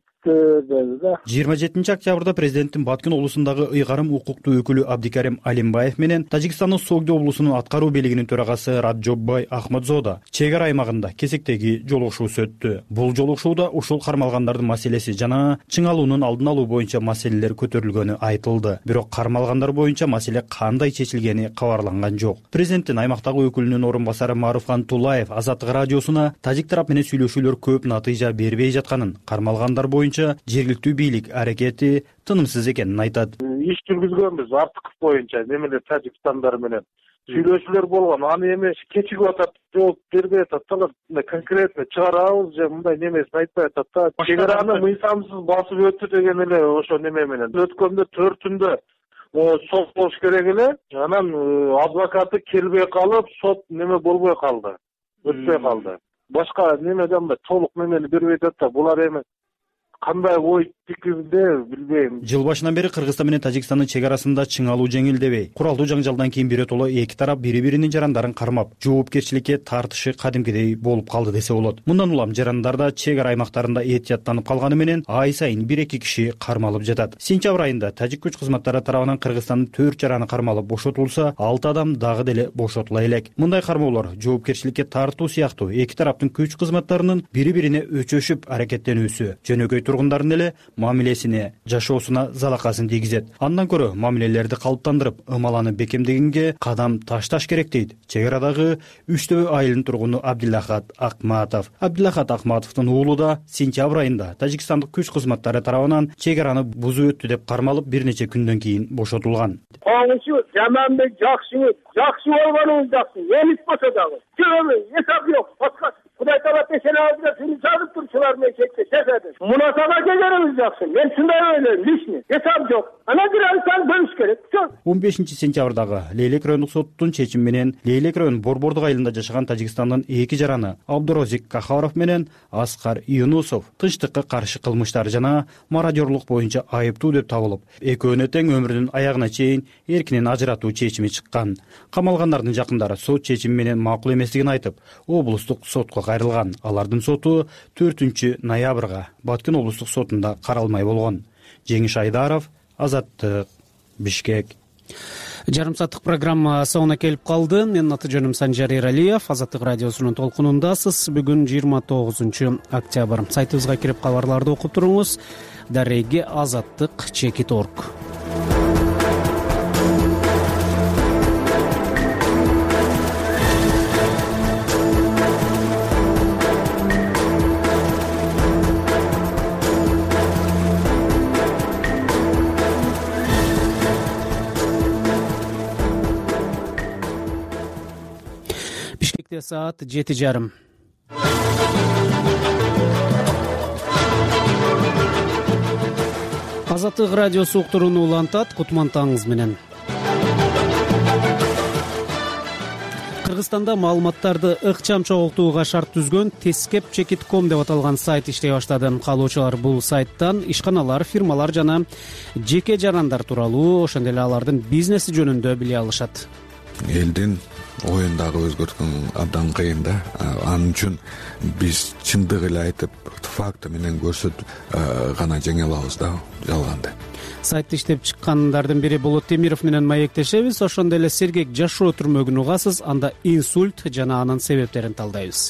жыйырма жетинчи октябрда президенттин Баткен облусундагы ыйгарым укуктуу өкүлү Абдикарим Алимбаев менен Тажикстандын Согди облусунун аткаруу бийлигинин төрагасы Раджоббай Ахмадзода чек ара аймагында кезектеги жолугушуусу өттү. Бул жолугушууда ушул кармалгандардын маселеси жана чыңалуунун алдын алуу боюнча маселелер көтөрүлгөнү айтылды. Бирок кармалгандар боюнча маселе кандай чечилгени кабарланган жок. Президенттин аймактагы өкүлүнүн орун басары Маруфхан Тулаев Азаттык радиосуна тажик тарап менен сүйлөшүүлөр көп натыйжа бербей жатканын, кармалгандар боюнча жергиликтүү бийлик аракети тынымсыз экенин айтат. Иш жүргүзгөнбүз Артыков боюнча, немелер тажикстандар менен сүйлөшүүлөр болгон. Аны эмес кечигип атат, жооп бербей атат да, конкретно чыгарабыз же мындай немесин айтпай атат да. Чек араны мыйзамсыз басып өттү деген эле ошо неме менен. Өткөндө төртүндө сот болуш керек эле. Анан адвокаты келбей калып, сот неме болбой калды. Өтпөй калды. Башка немеден да толук немени бербей атат да. Булар эми кандай ой пикирде билбейм. Жыл башынан бери Кыргызстан менен Тажикстандын чек арасында чыңалуу жеңилдебей, куралдуу жаңжалдан кийин биротоло эки тарап бири-биринин жарандарын кармап, жоопкерчиликке тартышы кадимкидей болуп калды десе болот. Мындан улам жарандар да чек ара аймактарында этияттанып калганы менен ай сайын бир-эки киши кармалып жатат. Сентябрь айында тажик күч кызматтары тарабынан Кыргызстандын төрт жараны кармалып бошотулса, алты адам дагы деле бошотула элек. Мындай кармоолор жоопкерчиликке тартуу сыяктуу эки тараптын күч кызматтарынын бири-бирине өчөшүп аракеттенүүсү, жөнөкөй тургундардын эле мамилесине, жашоосуна залакасын тийгизет. Андан көрө мамилелерди калыптандырып, ымаланы бекемдегенге кадам ташташ керек дейт чек арадагы Үчтөбө айылынын тургуну Абдиллахат Акматов. Абдиллахат Акматовдун уулу да сентябрь айында тажикстандык күч кызматтары тарабынан чек араны бузуу өттү деп кармалып, бир нече күндөн кийин бошотулган. Коңушу жаманбек жакшыбыз, жакшы болгонуңуз жакшы, эмес болсо дагы. Жөн эсап жок. Кудай таала тешен алдыда сүрүп чагып турчулар менен чекте чечеди. Мунасаба келерибиз жакшы. Мен шундай ойлойм, лишний. Эсап жок. Ана бир айсан бөлүш керек. он бешинчи сентябрдагы Лейлек райондук соттун чечими менен Лейлек район Борбордук айылында жашаган Тажикстандын эки жараны Абдурозик Кахаров менен Аскар Юнусов тынчтыкка каршы кылмыштар жана мародёрлук боюнча айыптуу деп табылып, экөөнө тең өмүрүнүн аягына чейин эркинен ажыратуу чечими чыккан. Камалгандардын жакындары сот чечими менен макул эместигин айтып, облустук сотко кайрылган. Алардын соту төртүнчү ноябрга Баткен облустук сотунда каралмай болгон. Жеңиш Айдаров, Азаттык, Бишкек. Жарым сааттык программа соңуна келип калды. Менин аты жөнүм Санжар Эралиев. Азаттык радиосунун толкунундасыз. Бүгүн жыйырма тогузунчу октябрь. Сайтыбызга кирип кабарларды окуп туруңуз. Дареги азаттык чекит орг. Саат жети жарым. Азаттык радиосу уктурууну улантат. Кутмантаңыз менен. Кыргызстанда маалыматтарды ыкчам чогултууга шарт түзгөн тескеп чекит точка ком деп аталган сайт иштей баштады. Каалоочулар бул сайттан ишканалар, фирмалар жана жеке жарандар тууралуу, ошондой эле алардын бизнеси жөнүндө биле алышат. Элдин оюн дагы өзгөрткөн абдан кыйын да. Анын үчүн биз чындык эле айтып, факты менен көрсөтүп гана жеңе алабыз да, жалганды. Сайтты иштеп чыккандардын бири Болот Темиров менен маектешебиз. Ошондой эле сергек жашоо түрмөгүн угасыз, анда инсульт жана анын себептерин талдайбыз.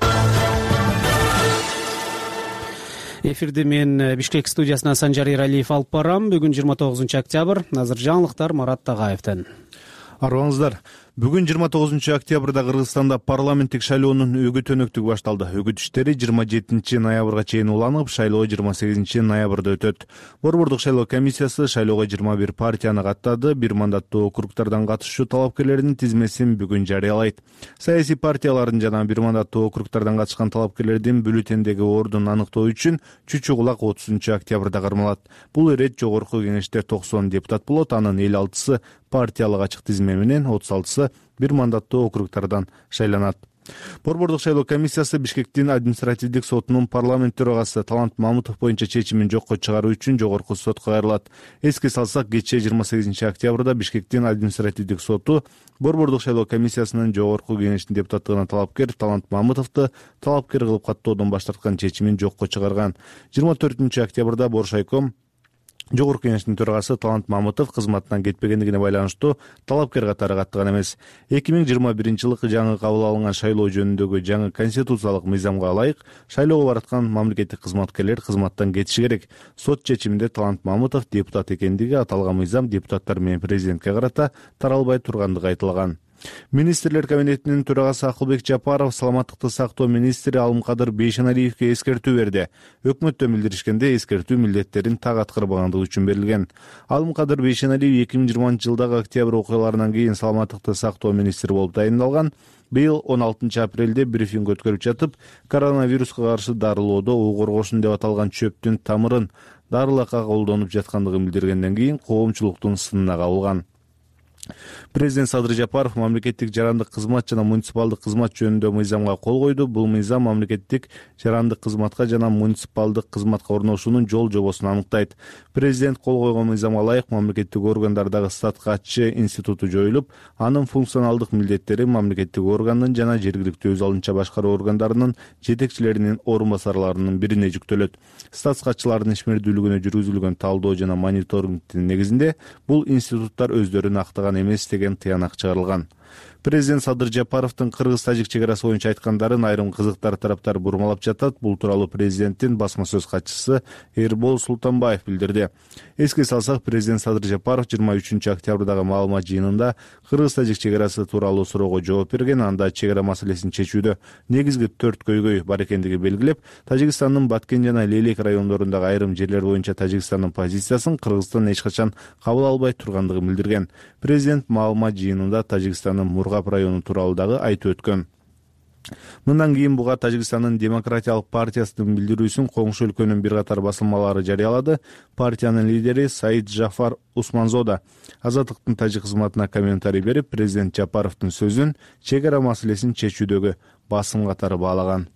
Эфирди мен Бишкек студиясына Санжар Эралиев алып барам. Бүгүн жыйырма тогузунчу октябрь. Азыр жаңылыктар Марат Тагаевден. Арыбаңыздар. Бүгүн жыйырма тогузунчу октябрда Кыргызстанда парламенттик шайлоонун үгүт өнөктүгү башталды. Үгүт иштери жыйырма жетинчи ноябрга чейин уланып, шайлоо жыйырма сегизинчи ноябрда өтөт. Борбордук шайлоо комиссиясы шайлоого жыйырма бир партияны каттады. Бир мандаттуу округдардан катышуучу талапкерлердин тизмесин бүгүн жарыялайт. Саясий партиялардын жана бир мандаттуу округдардан катышкан талапкерлердин бюллетендеги ордун аныктоо үчүн Чүчү Кулак отузунчу октябрда кармалат. Бул ирет жогорку кеңеште токсон депутат болот. Анын элүү алтысы партиялык ачык тизме менен, отуз алтысы бир мандаттуу округдардан шайланат. Борбордук шайлоо комиссиясы Бишкектин административдик сотунун парламент төрагасы Талант Мамытов боюнча чечимин жокко чыгаруу үчүн жогорку сотко кайрылат. Эске салсак, кечээ жыйырма сегизинчи октябрда Бишкектин административдик соту Борбордук шайлоо комиссиясынын жогорку кеңештин депутаттыгына талапкер Талант Мамытовду талапкер кылып каттоодон баш тарткан чечимин жокко чыгарган. жыйырма төртүнчү октябрда Боршайком Жогорку кеңештин төрагасы Талант Мамытов кызматынан кетпегендигине байланыштуу талапкер катары каттыган эмес. эки миң жыйырма биринчи жылкы жаңы кабыл алынган шайлоо жөнүндөгү жаңы конституциялык мыйзамга ылайык шайлоого бараткан мамлекеттик кызматкерлер кызматтан кетиши керек. Сот чечиминде Талант Мамытов депутат экендиги, аталган мыйзам депутаттар менен президентке карата таралбай тургандыгы айтылган. Министрлер кабинетинин төрагасы Акылбек Жапаров саламаттыкты сактоо министри Алымкадыр Бейшеналиевге эскертүү берди. Өкмөттө билдиришкенде, эскертүү милдеттерин так аткарбагандыгы үчүн берилген. Алымкадыр Бейшеналиев эки миң жыйырманчы жылдагы октябрь окуяларынан кийин саламаттыкты сактоо министри болуп тайындалган. Быйыл он алтынчы апрелде брифинг өткөрүп жатып, коронавируска каршы дарылоодо уу коргошун деп аталган чөптүн тамырын дарылакка колдонуп жаткандыгын билдиргенден кийин коомчулуктун сынына кабылган. Президент Садыр Жапаров мамлекеттик жарандык кызмат жана муниципалдык кызмат жөнүндө мыйзамга кол койду. Бул мыйзам мамлекеттик жарандык кызматка жана муниципалдык кызматка орношуунун жол жобосун аныктайт. Президент кол койгон мыйзамга ылайык мамлекеттик органдардагы статкачы институту жоюлуп, анын функционалдык милдеттери мамлекеттик органдын жана жергиликтүү өз алынча башкаруу органдарынын жетекчилеринин орун басарларынын бирине жүктөлөт. Статкачылардын ишмердүүлүгүнө жүргүзүлгөн талдоо жана мониторингдин негизинде бул институттар өздөрүн актаган эмес деген тыянак чыгарылган. Президент Садыр Жапаровдун кыргыз-тажик чек арасы боюнча айткандарын айрым кызыктар тараптар бурмалап жатат. Бул тууралуу президенттин басма сөз катчысы Эрбол Султанбаев билдирди. Эске салсак, президент Садыр Жапаров жыйырма үчүнчү октябрдагы маалымат жыйынында кыргыз-тажик чек арасы тууралуу суроого жооп берген. Анда чек ара маселесин чечүүдө негизги төрт көйгөй бар экендиги белгилеп, Тажикстандын Баткен жана Лелек райондорундагы айрым жерлер боюнча Тажикстандын позициясын Кыргызстан эч качан кабыл албай тургандыгын билдирген. Президент маалымат жыйынында Тажикстандын Мургап району тууралуу дагы айтып өткөн. Мындан кийин буга Тажикстандын Демократиялык партиясынын билдирүүсүн коңшу өлкөнүн бир катар басылмалары жарыялады. Партиянын лидери Саид Жафар Усманзода Азаттыктын тажик кызматына комментарий берип, президент Жапаровдун сөзүн чек ара маселесин чечүүдөгү басым катары баалаган.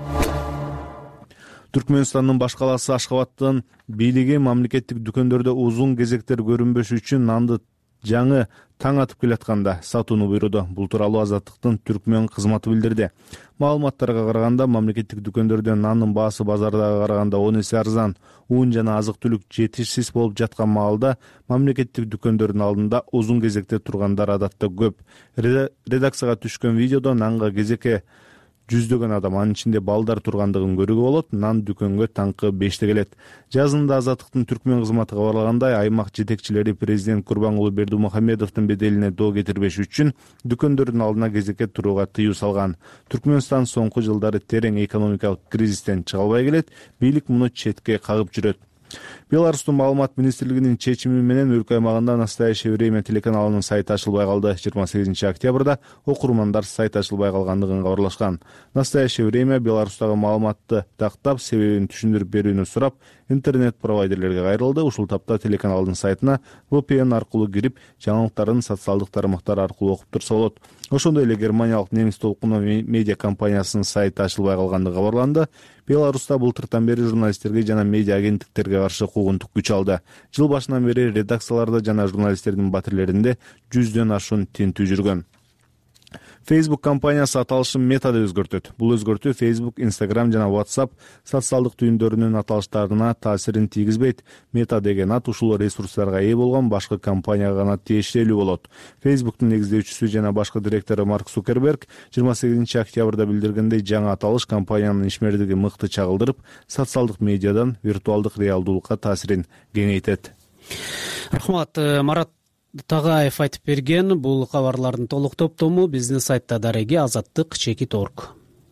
Түркмөнстандын баш калаасы Ашхабадтын бийлиги мамлекеттик дүкөндөрдө узун кезектер көрүнбөшү үчүн нанды жаңы таң атып келатканда сатууну буйруду. Бул тууралуу Азаттыктын Түркмен кызматы билдирди. Маалыматтарга караганда мамлекеттик дүкөндөрдө нандын баасы базардагы караганда он эсе арзан. Уун жана азык-түлүк жетишсиз болуп жаткан маалда мамлекеттик дүкөндөрдүн алдында узун кезекте тургандар адатта көп. Редакцияга түшкөн видеодо нанга кезекке жүздөгөн адам, анын ичинде балдар тургандыгын көрүүгө болот. Нан дүкөнгө таңкы беште келет. Жазында Азаттыктын Түркмен кызматы кабарлагандай, аймак жетекчилери президент Курбангулы Бердимухамедовдун беделине доо кетирбеш үчүн дүкөндөрдүн алдына кезекке турууга тыюу салган. Түркмөнстан соңку жылдары терең экономикалык кризистен чыга албай келет. Бийлик муну четке кагып жүрөт. Беларустун маалымат министрлигинин чечими менен өлкө аймагында «Настоящее время» телеканалынын сайты ачылбай калды. жыйырма сегизинчи октябрда окурмандар сайт ачылбай калгандыгын кабарлашкан. «Настоящее время» Беларустагы маалыматты тактап, себебин түшүндүрүп берүүнү сурап, интернет-провайдерлерге кайрылды. Ушул тапта телеканалдын сайтына ви пи эн аркылуу кирип, жаңылыктарын социалдык тармактар аркылуу окуп турса болот. Ошондой эле германиялык немис толкуну медиа компаниясынын сайты ачылбай калгандыгы кабарланды. Беларуста былтыртан бери журналисттерге жана медиа агенттиктерге каршы куугунтук күч алды. Жыл башынан бери редакцияларда жана журналисттердин батирлеринде жүздөн ашуун тинтүү жүргөн. Facebook компаниясы аталышын Метада өзгөртөт. Бул өзгөртүү Facebook, Instagram жана WhatsApp социалдык түйүндөрүнүн аталыштарына таасирин тийгизбейт. Meta деген ат ушул ресурстарга ээ болгон башка компанияга гана тиешелүү болот. Facebooктун негиздөөчүсү жана башкы директору Марк Цукерберг жыйырма сегизинчи октябрда билдиргендей, жаңы аталыш компаниянын ишмердиги мыкты чагылдырып, социалдык медиадан виртуалдык реалдуулукка таасирин кеңейтет. Рахмат, Марат Тагаев айтып берген. Бул кабарлардын толук топтому биздин сайтта дареги азаттык чекит орг.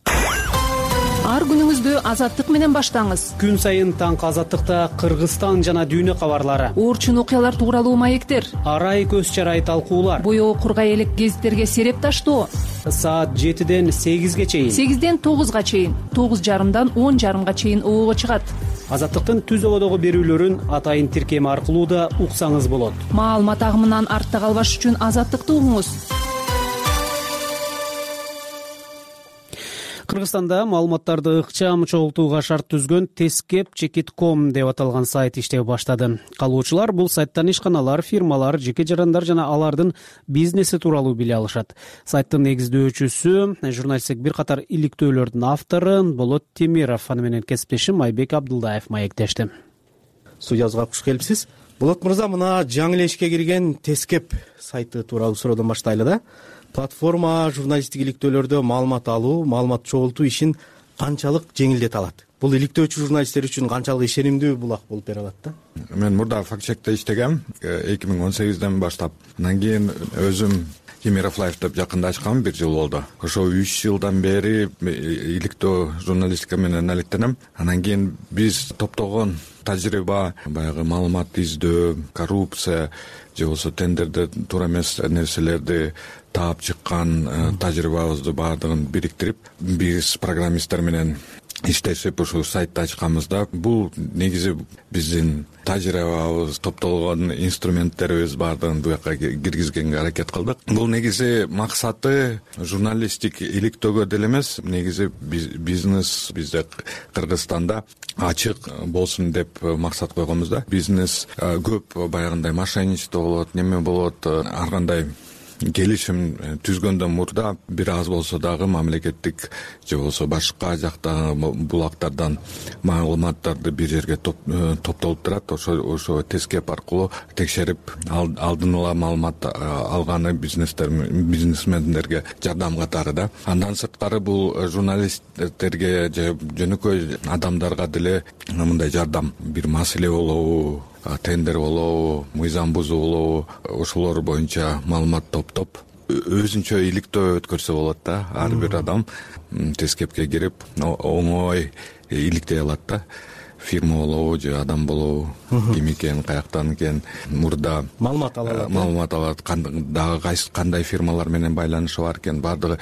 Ар күнүңүздү Азаттык менен баштаңыз. Күн сайын таңкы Азаттыкта Кыргызстан жана дүйнө кабарлары, орчун окуялар тууралуу маектер, арай көз чарай талкуулар, боёо кургай элек гезиттерге сереп таштоо. Саат жетиден сегизге чейин, сегизден тогузга чейин, тогуз жарымдан он жарымга чейин оого чыгат. Азаттыктын түз ободогу берүүлөрүн атайын тиркеми аркылуу да уксаңыз болот. Маалымат агымынан артта калбаш үчүн Азаттыкты угуңуз. Кыргызстанда маалыматтарды ыкчам чогултууга шарт түзгөн тескеп чекит ком деп аталган сайт иштей баштады. Калуучулар бул сайттан ишканалар, фирмалар, жеке жарандар жана алардын бизнеси тууралуу биле алышат. Сайттын негиздөөчүсү, журналисттик бир катар иликтөөлөрдүн автору Болот Темиров, аны менен кесиптешим Айбек Абдылдаев маектешти. Студиябызга куш келипсиз. Болот мырза, мына жаңы эле ишке кирген тескеп сайты тууралуу суроодон баштайлы да. Платформа журналисттик иликтөөлөрдө маалымат алуу, маалымат чогултуу ишин канчалык жеңилдете алат? Бул иликтөөчү журналисттер үчүн канчалык ишенимдүү булак болуп бере алат да? Мен мурда факт-чекте иштегем эки миң он сегизден баштап. Андан кийин өзүм Темиров Лайф деп жакында ачкам, бир жыл болду. Ошо үч жылдан бери иликтөө журналистика менен алектенем. Андан кийин биз топтогон тажрыйба, баягы маалымат издөө, коррупция же болбосо тендерде туура эмес нерселерди таап чыккан тажрыйбабызды баардыгын бириктирип, биз программисттер менен иштешип ушул сайтты ачканбызда. Бул негизи биздин тажрыйбабыз, топтолгон инструменттерибиз баардыгын буяка киргизгенге аракет кылдык. Бул негизи максаты журналисттик иликтөөгө деле эмес, негизи бизнес бизде Кыргызстанда ачык болсун деп максат койгонбуз да. Бизнес көп баягындай мошенничество болот, неме болот, ар кандай келишим түзгөндөн мурда бир аз болсо дагы мамлекеттик же болбосо башка жактагы булактардан маалыматтарды бир жерге топтолуп турат. Ошо ошо тескеп аркылуу текшерип, алдын ала маалымат алганы бизнестер бизнесмендерге жардам катары да. Андан сырткары бул журналисттерге же жөнөкөй адамдарга деле мындай жардам. Бир маселе болобу, тендер болобу, мыйзам бузуу болобу, ошолор боюнча маалымат топтоп өзүнчө иликтөө өткөрсө болот да. Ар бир адам тескепке кирип оңой иликтей алат да. Фирма болобу же адам болобу, ким экен, каяктан экен, мурда маалымат алат. Маалымат алат, дагы кайсы кандай фирмалар менен байланышы бар экен, баардыгы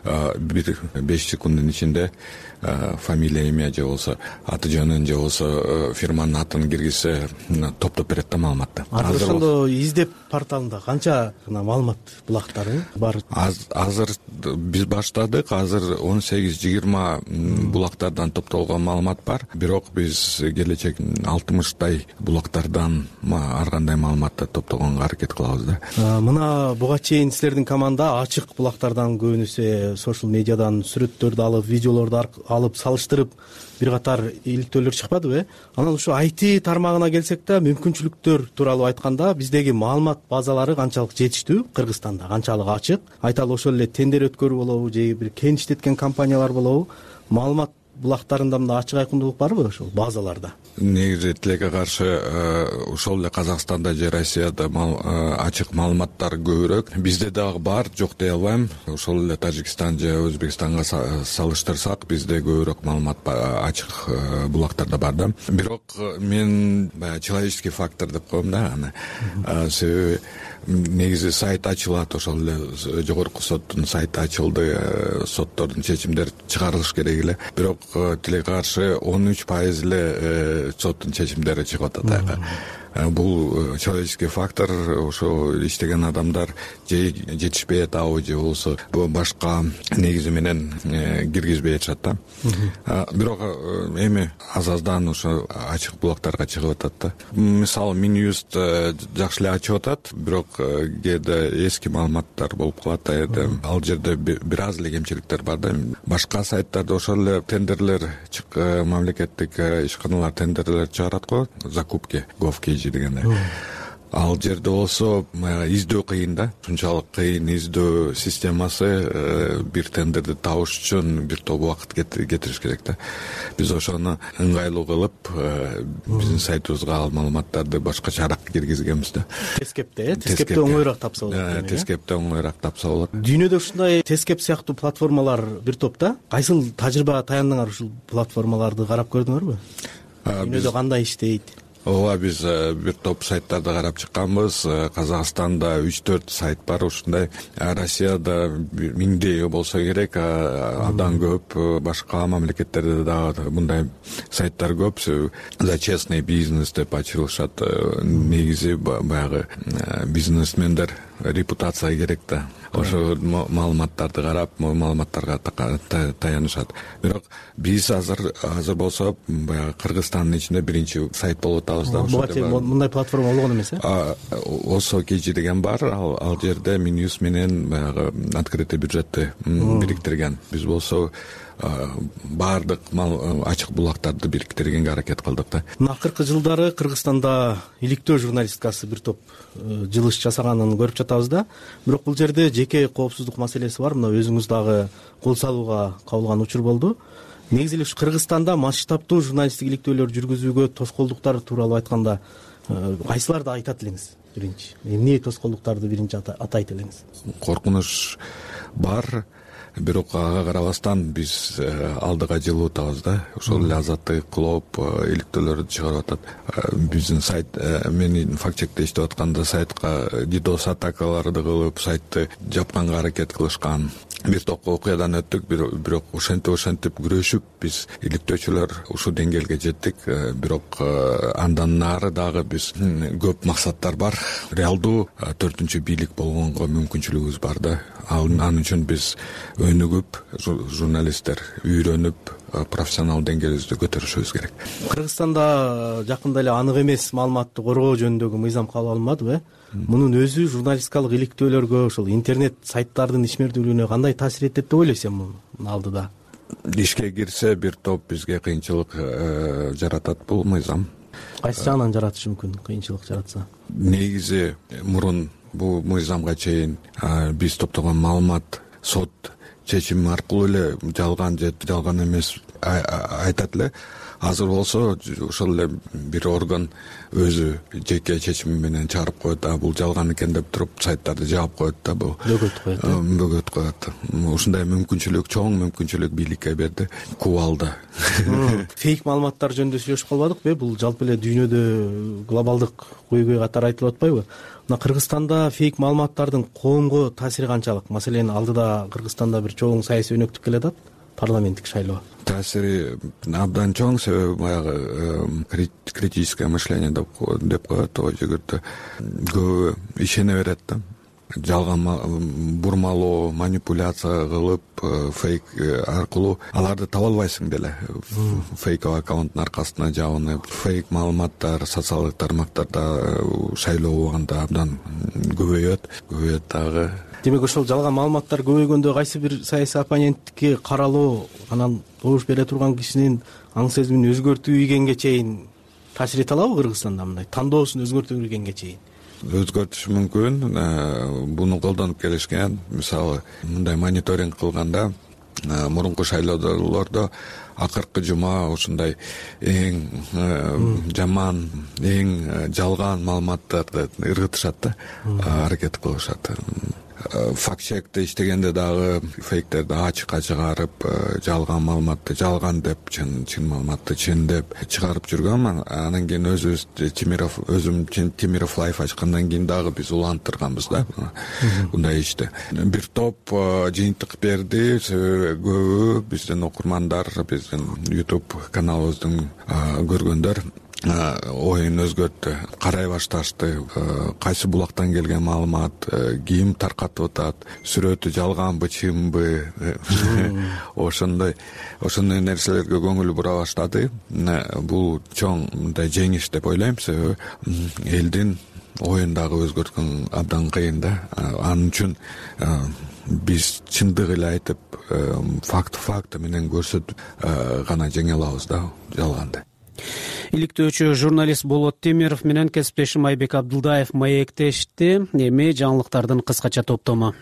бир беш секунддун ичинде фамилия, имя же болбосо аты жөнүн же болбосо фирманын атын киргизсе топтоп берет да маалыматты. Азыр ошондо издеп порталында канча маалымат булактары бар? Азыр биз баштадык, азыр он сегиз жыйырма булактардан топтолгон маалымат бар. Бирок биз биз келечек алтымыштай булактардан ар кандай маалыматты топтогонго аракет кылабыз да. Мына буга чейин силердин команда ачык булактардан көбүнесе сошиал медиадан сүрөттөрдү алып, видеолорду алып салыштырып бир катар иликтөөлөр чыкпадыбы? Анан ушу ай ти тармагына келсек да, мүмкүнчүлүктөр тууралуу айтканда биздеги маалымат базалары канчалык жетиштүү, Кыргызстанда канчалык ачык? Айталы ошол эле тендер өткөрүү болобу же бир кен иштеткен компаниялар болобу? Маалымат булактарында мындай ачык айкындуулук барбы ошол базаларда? Негизи тилекке каршы ошол эле Казакстанда же Россияда ачык маалыматтар көбүрөөк. Бизде дагы бар, жок дей албайм. Ошол эле Тажикстан же Өзбекстанга салыштырсак, бизде көбүрөөк маалымат ачык булактарда бар да. Бирок мен баягы человеческий фактор деп коем да аны. Себеби негизи сайт ачылат, ошол эле жогорку соттун сайты ачылды, соттордун чечимдери чыгарылыш керек эле. Бирок тилекке каршы он үч пайыз эле соттун чечимдери чыгып атат. Бул человеческий фактор, ошо иштеген адамдар же жетишпей атабы же болбосо башка негизи менен киргизбей атышат да. Бирок эми аз аздан ошо ачык булактарга чыгып атат да. Мисалы Минюст жакшы эле ачып атат, бирок кээде эски маалыматтар болуп калат. Ал жерде бир аз эле кемчиликтер бар да. Башка сайттарда ошол эле тендерлер, мамлекеттик ишканалар тендерлер чыгарат го, закупки, govkg дегенде. Ал жерде болсо издөө кыйын да, ушунчалык кыйын издөө системасы, бир тендерди табыш үчүн бир топ убакыт кетириш керек да. Биз ошону ыңгайлуу кылып, биздин сайтыбызга ал маалыматтарды башкачараак киргизгенбиз да. Тескепте, э? Тескепте оңоюраак тапса болот. Тескепте оңоюраак тапса болот. Дүйнөдө ушундай Тескеп сыяктуу платформалар бир топ да. Кайсыл тажрыйбага таяндыңар ушул платформаларды карап көрдүңөрбү? Дүйнөдө кандай иштейт? Ооба, биз бир топ сайттарды карап чыкканбыз. Казакстанда үч төрт сайт бар ушундай. Россияда миңдей болсо керек, абдан көп. Башка мамлекеттерде дагы мындай сайттар көп. За честный бизнес деп ачылышат. Негизи баягы бизнесмендер репутация керек да. Ошо маалыматтарды карап, маалыматтарга таянышат. Бирок биз азыр азыр болсо баягы Кыргызстандын ичинде биринчи сайт болуп атабыз да. Мындай платформа болгон эмес, э? Осокж деген бар, ал жерде Минюс менен баягы открытый бюджетти бириктирген. Биз болсо баардык ачык булактарды бириктиргенге аракет кылдык да. Акыркы жылдары Кыргызстанда иликтөө журналистикасы бир топ жылыш жасаганын көрүп жатабыз да. Бирок бул жерде жеке коопсуздук маселеси бар. Мына өзүңүз дагы кол салууга кабылган учур болду. Негизи эле Кыргызстанда масштабтуу журналисттик иликтөөлөр жүргүзүүгө тоскоолдуктар тууралуу айтканда кайсыларды айтат элеңиз? Биринчи, эмне тоскоолдуктарды биринчи атайт элеңиз? Коркунуч бар. Бирок ага карабастан биз алдыга жылып атабыз да. Ошол эле азаттык кылып иликтөөлөрдү чыгарып атат. Биздин сайт, мен факт-чекте иштеп атканда сайтка дидос атакаларды кылып, сайтты жапканга аракет кылышкан. Бир топ окуядан өттүк, бирок ошентип ошентип күрөшүп биз иликтөөчүлөр ушул деңгээлге жеттик. Бирок андан нары дагы биз көп максаттар бар. Реалдуу төртүнчү бийлик болгонго мүмкүнчүлүгүбүз бар да. Ал үчүн биз өнүгүп, журналисттер үйрөнүп, профессионал деңгээлибизди көтөрүшүбүз керек. Кыргызстанда жакында эле анык эмес маалыматты коргоо жөнүндөгү мыйзам кабыл алынбадыбы? Мунун өзү журналистикалык иликтөөлөргө, ошол интернет сайттардын ишмердүүлүгүнө кандай таасир этет деп ойлойсуң мунун алдыда? Ишке кирсе бир топ бизге кыйынчылык жаратат бул мыйзам. Кайсы жагынан жаратышы мүмкүн, кыйынчылык жаратса? Негизи мурун бул мыйзамга чейин биз топтогон маалымат сот чечими аркылуу эле жалган же жалган эмес айтат эле. Азыр болсо ошол эле бир орган өзү жеке чечими менен чыгарып коет. Бул жалган экен деп туруп сайттарды жаап коет да, бул бөгөт коет. Бөгөт коет. Ушундай мүмкүнчүлүк, чоң мүмкүнчүлүк бийликке берди. Кубалда. Фейк маалыматтар жөнүндө сүйлөшүп калбадыкпы? Бул жалпы эле дүйнөдө глобалдык көйгөй катары айтылып атпайбы? Мына Кыргызстанда фейк маалыматтардын коомго таасири канчалык? Маселен, алдыда Кыргызстанда бир чоң саясий өнөктүк келе атат, парламенттик шайлоо. Таасири абдан чоң, себеби баягы критическое мышление деп коет, ой жүгүртө. Көбү ишене берет да. жалган бурмалоо, манипуляция кылып, фейк аркылуу аларды таба албайсың деле. Фейк аккаунттун аркасына жабынып, фейк маалыматтар социалдык тармактарда шайлоо убагында абдан көбөйөт, көбөйөт дагы. Демек ошол жалган маалыматтар көбөйгөндө кайсы бир саясий оппонентке каралоо, анан добуш бере турган кишинин аң сезимин өзгөртүү ийгенге чейин таасир эте алабы Кыргызстанда мындай тандоосун өзгөртө билгенге чейин? Өзгөртүшү мүмкүн. Буну колдонуп келишкен. Мисалы, мындай мониторинг кылганда мурунку шайлоолордо акыркы жума ушундай эң жаман, эң жалган маалыматтарды ыргытышат да, аракет кылышат. Факт-чекти иштегенде дагы фейктерди ачыкка чыгарып, жалган маалыматты жалган деп, чын чын маалыматты чын деп чыгарып жүргөн. Анан кийин өзүбүз Темиров өзүм Темиров лайф ачкандан кийин дагы биз улантырганбыз да мындай ишти. Бир топ жыйынтык берди, көбү биздин окурмандар, биздин YouTube каналыбыздын көргөндөр оюн өзгөрттү, карай башташты, кайсы булактан келген маалымат, ким таркатып атат, сүрөтү жалганбы, чынбы, ошондой ошондой нерселерге көңүл бура баштады. Бул чоң мындай жеңиш деп ойлойм, себеби элдин оюн дагы өзгөрткөн абдан кыйын да. Анын үчүн биз чындык эле айтып, факт факт менен көрсөтүп гана жеңе алабыз да жалганды. Иликтөөчү журналист Болот Темиров менен кесиптешим Айбек Абдылдаев маектешти. Эми жаңылыктардын кыскача топтому.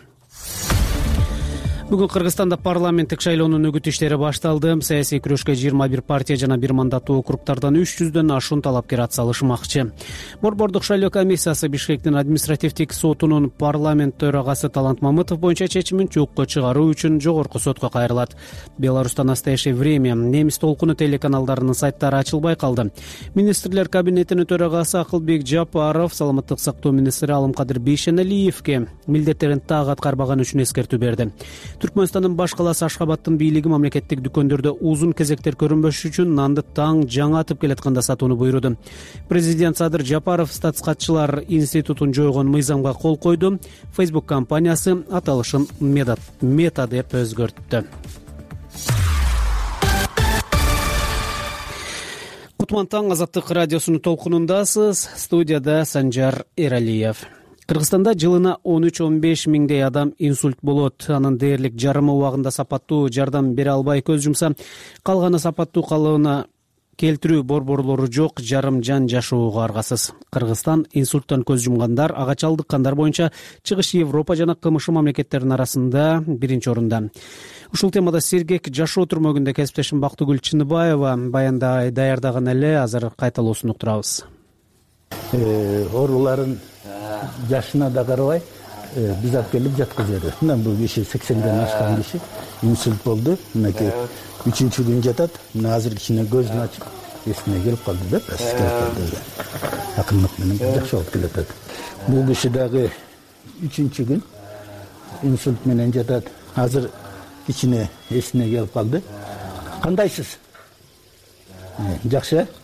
Бүгүн Кыргызстанда парламенттик шайлоонун үгүт иштери башталды. Саясий күрөшкө жыйырма бир партия жана бир мандаттуу округдардан үч жүздөн ашуун талапкер атсалышмакчы. Борбордук шайлоо комиссиясы Бишкектин административдик сотунун парламент төрагасы Талант Мамытов боюнча чечимин жокко чыгаруу үчүн жогорку сотко кайрылат. Беларусьта настоящее время немис толкуну телеканалдарынын сайттары ачылбай калды. Министрлер кабинетинин төрагасы Акылбек Жапаров саламаттык сактоо министри Алымкадыр Бейшеналиевке милдеттерин так аткарбаган үчүн эскертүү берди. Түркмөнстандын баш каласы Ашхабадтын бийлиги мамлекеттик дүкөндөрдө узун кезектер көрүнбөш үчүн нанды таң жаңатып келатканда сатууну буйруду. Президент Садыр Жапаров статскатчылар институтун жойгон мыйзамга кол койду. Facebook компаниясы аталышын мета деп өзгөрттү. Кутман таң, Азаттык радиосунун толкунундасыз. Студияда Санжар Эралиев. Кыргызстанда жылына он үч он беш миңдей адам инсульт болот. Анын дээрлик жарымы убагында сапаттуу жардам бере албай көз жумса, калганы сапаттуу калыбына келтирүү борборлору жок жарым жан жашоого аргасыз. Кыргызстан инсульттан көз жумгандар, ага чалдыккандар боюнча Чыгыш Европа жана КМШ мамлекеттеринин арасында биринчи орунда. Ушул темада сергек жашоо түрмөгүндө кесиптешим Бактыгүл Чыныбаева баянда даярдаган эле, азыр кайталоосун уктурабыз. Ооруларын жашына да карабай биз алып келип жаткызды. Мына бул киши сексенден ашкан киши инсульт болду. Мынакей үчүнчү күн жатат. Мына азыр кичине көзүн ачып эсине келип калды деп эскертилди. Акындык менен жакшы болуп келатат. Бул киши дагы үчүнчү күн инсульт менен жатат. Азыр кичине эсине келип калды. Кандайсыз? Жакшы?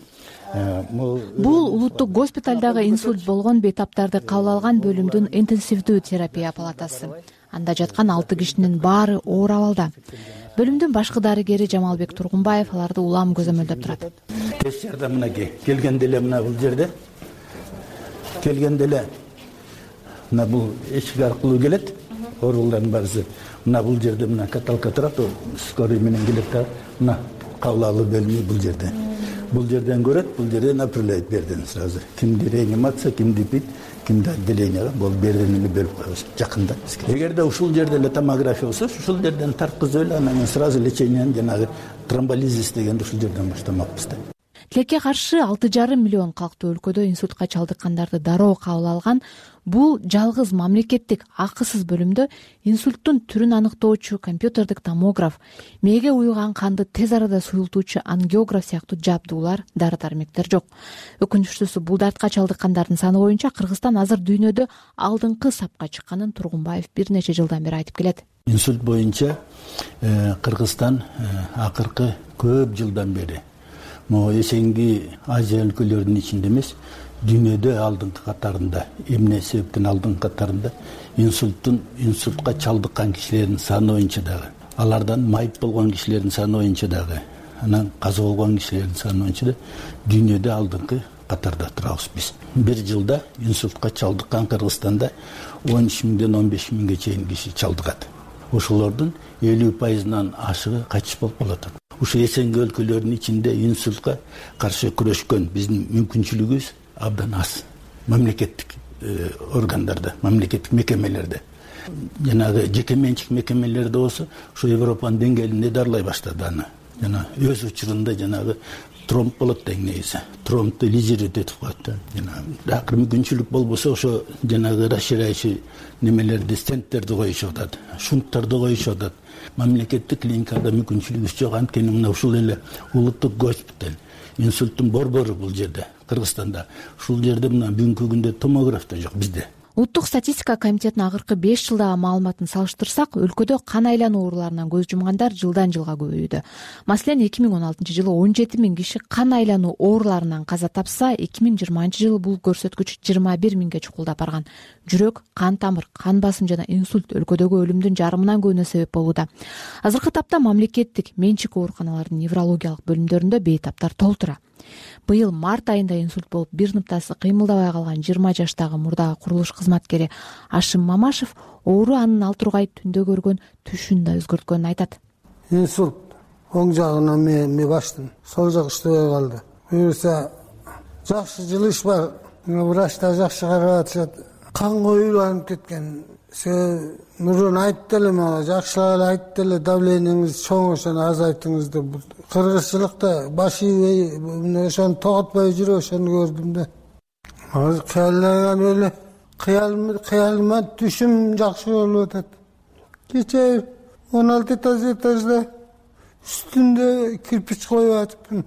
Бул улуттук госпиталдагы инсульт болгон бейтаптарды кабыл алган бөлүмдүн интенсивдүү терапия палатасы. Анда жаткан алты кишинин баары оор абалда. Бөлүмдүн башкы дарыгери Жамалбек Тургунбаев аларды улам көзөмөлдөп турат. Тез жардам мынакей келгенде эле мына бул жерде келгенде эле мына бул эшик аркылуу келет. Оорулардын баарысы мына бул жерде мына каталка турат, скорый менен келет да мына кабыл алуу бөлүмү бул жерде. Бул жерден көрөт, бул жерден направляет берден сразу. Кимди реанимация, кимди бит, кимди отделенияга бол берден эле берип коебуз жакында. Эгерде ушул жерде эле томография болсо, ушул жерден тарткызып эле анан сразу лечениени жанагы тромболизис дегенди ушул жерден баштамакпыз да. Тилекке каршы алты жарым миллион калктуу өлкөдө инсультка чалдыккандарды дароо кабыл алган бул жалгыз мамлекеттик акысыз бөлүмдө инсульттун түрүн аныктоочу компьютердик томограф, мээге уюган канды тез арада суюлтуучу ангиограф сыяктуу жабдуулар, дары-дармектер жок. Өкүнүчтүүсү бул дартка чалдыккандардын саны боюнча Кыргызстан азыр дүйнөдө алдыңкы сапка чыкканын Тургунбаев бир нече жылдан бери айтып келет. Инсульт боюнча Кыргызстан акыркы көп жылдан бери могу эсенги Азия өлкөлөрүнүн ичинде эмес, дүйнөдө алдыңкы катарында, эмне себептен алдыңкы катарында инсульттун инсультка чалдыккан кишилердин саны боюнча дагы, алардан майып болгон кишилердин саны боюнча дагы, анан каза болгон кишилердин саны боюнча да дүйнөдө алдыңкы катарда турабыз биз. Бир жылда инсультка чалдыккан Кыргызстанда он үч миңден он беш миңге чейин киши чалдыгат. Ошолордун элүү пайызынан ашыгы кайтыш болуп калат. Ушу эсенги өлкөлөрдүн ичинде инсультка каршы күрөшкөн биздин мүмкүнчүлүгүбүз абдан аз. Мамлекеттик органдарда, мамлекеттик мекемелерде, жанагы жеке менчик мекемелерде болсо, ушу Европанын деңгээлинде дарылай баштады аны. Жана өз учурунда жанагы тромб болот дең негизи. Тромбду лизерит этип коет. Жана акыр мүмкүнчүлүк болбосо ошо жанагы расширяющий немелерди, стенттерди коюшуп атат, шунттарды коюшуп атат. Мамлекеттик клиникада мүмкүнчүлүгүбүз жок, анткени мына ушул эле улуттук госпиталь, инсульттун борбору бул жерде, Кыргызстанда. Ушул жерде мына бүгүнкү күндө томограф да жок бизде. Улуттук статистика комитетинин акыркы беш жылдагы маалыматын салыштырсак, өлкөдө кан айлануу ооруларынан көз жумгандар жылдан жылга көбөйүүдө. Маселен, эки миң он алтынчы жылы он жети миң киши кан айлануу ооруларынан каза тапса, эки миң жыйырманчы жылы бул көрсөткүч жыйырма бир миңге чукулдап барган. Жүрөк, кан тамыр, кан басым жана инсульт өлкөдөгү өлүмдүн жарымынан көбүнө себеп болууда. Азыркы тапта мамлекеттик менчик ооруканалардын неврологиялык бөлүмдөрүндө бейтаптар толтура. Быйыл март айында инсульт болуп, бир ныктасы кыймылдабай калган жыйырма жаштагы мурдагы курулуш кызматкери Ашым Мамашев оору анын ал тургай түндө көргөн түшүн да өзгөрткөнүн айтат. Инсульт оң жагынан ме баштым, сол жак иштебей калды. Буюрса жакшы жылыш бар, врачтар жакшы карап атышат. Кан коюланып кеткен. Мурун айтты эле мага, жакшылап эле айтты эле, давлениеңизди чоң ошону азайтыңыз деп. Кыргызчылыкта баш ийбей, ошону тоготпой жүрүп ошону көрдүм да. Азыр кыяллаган эле, кыялыма түшүм жакшы болуп атат. Кечээ он алты этажда үстүндө кирпич коюп атыпмын.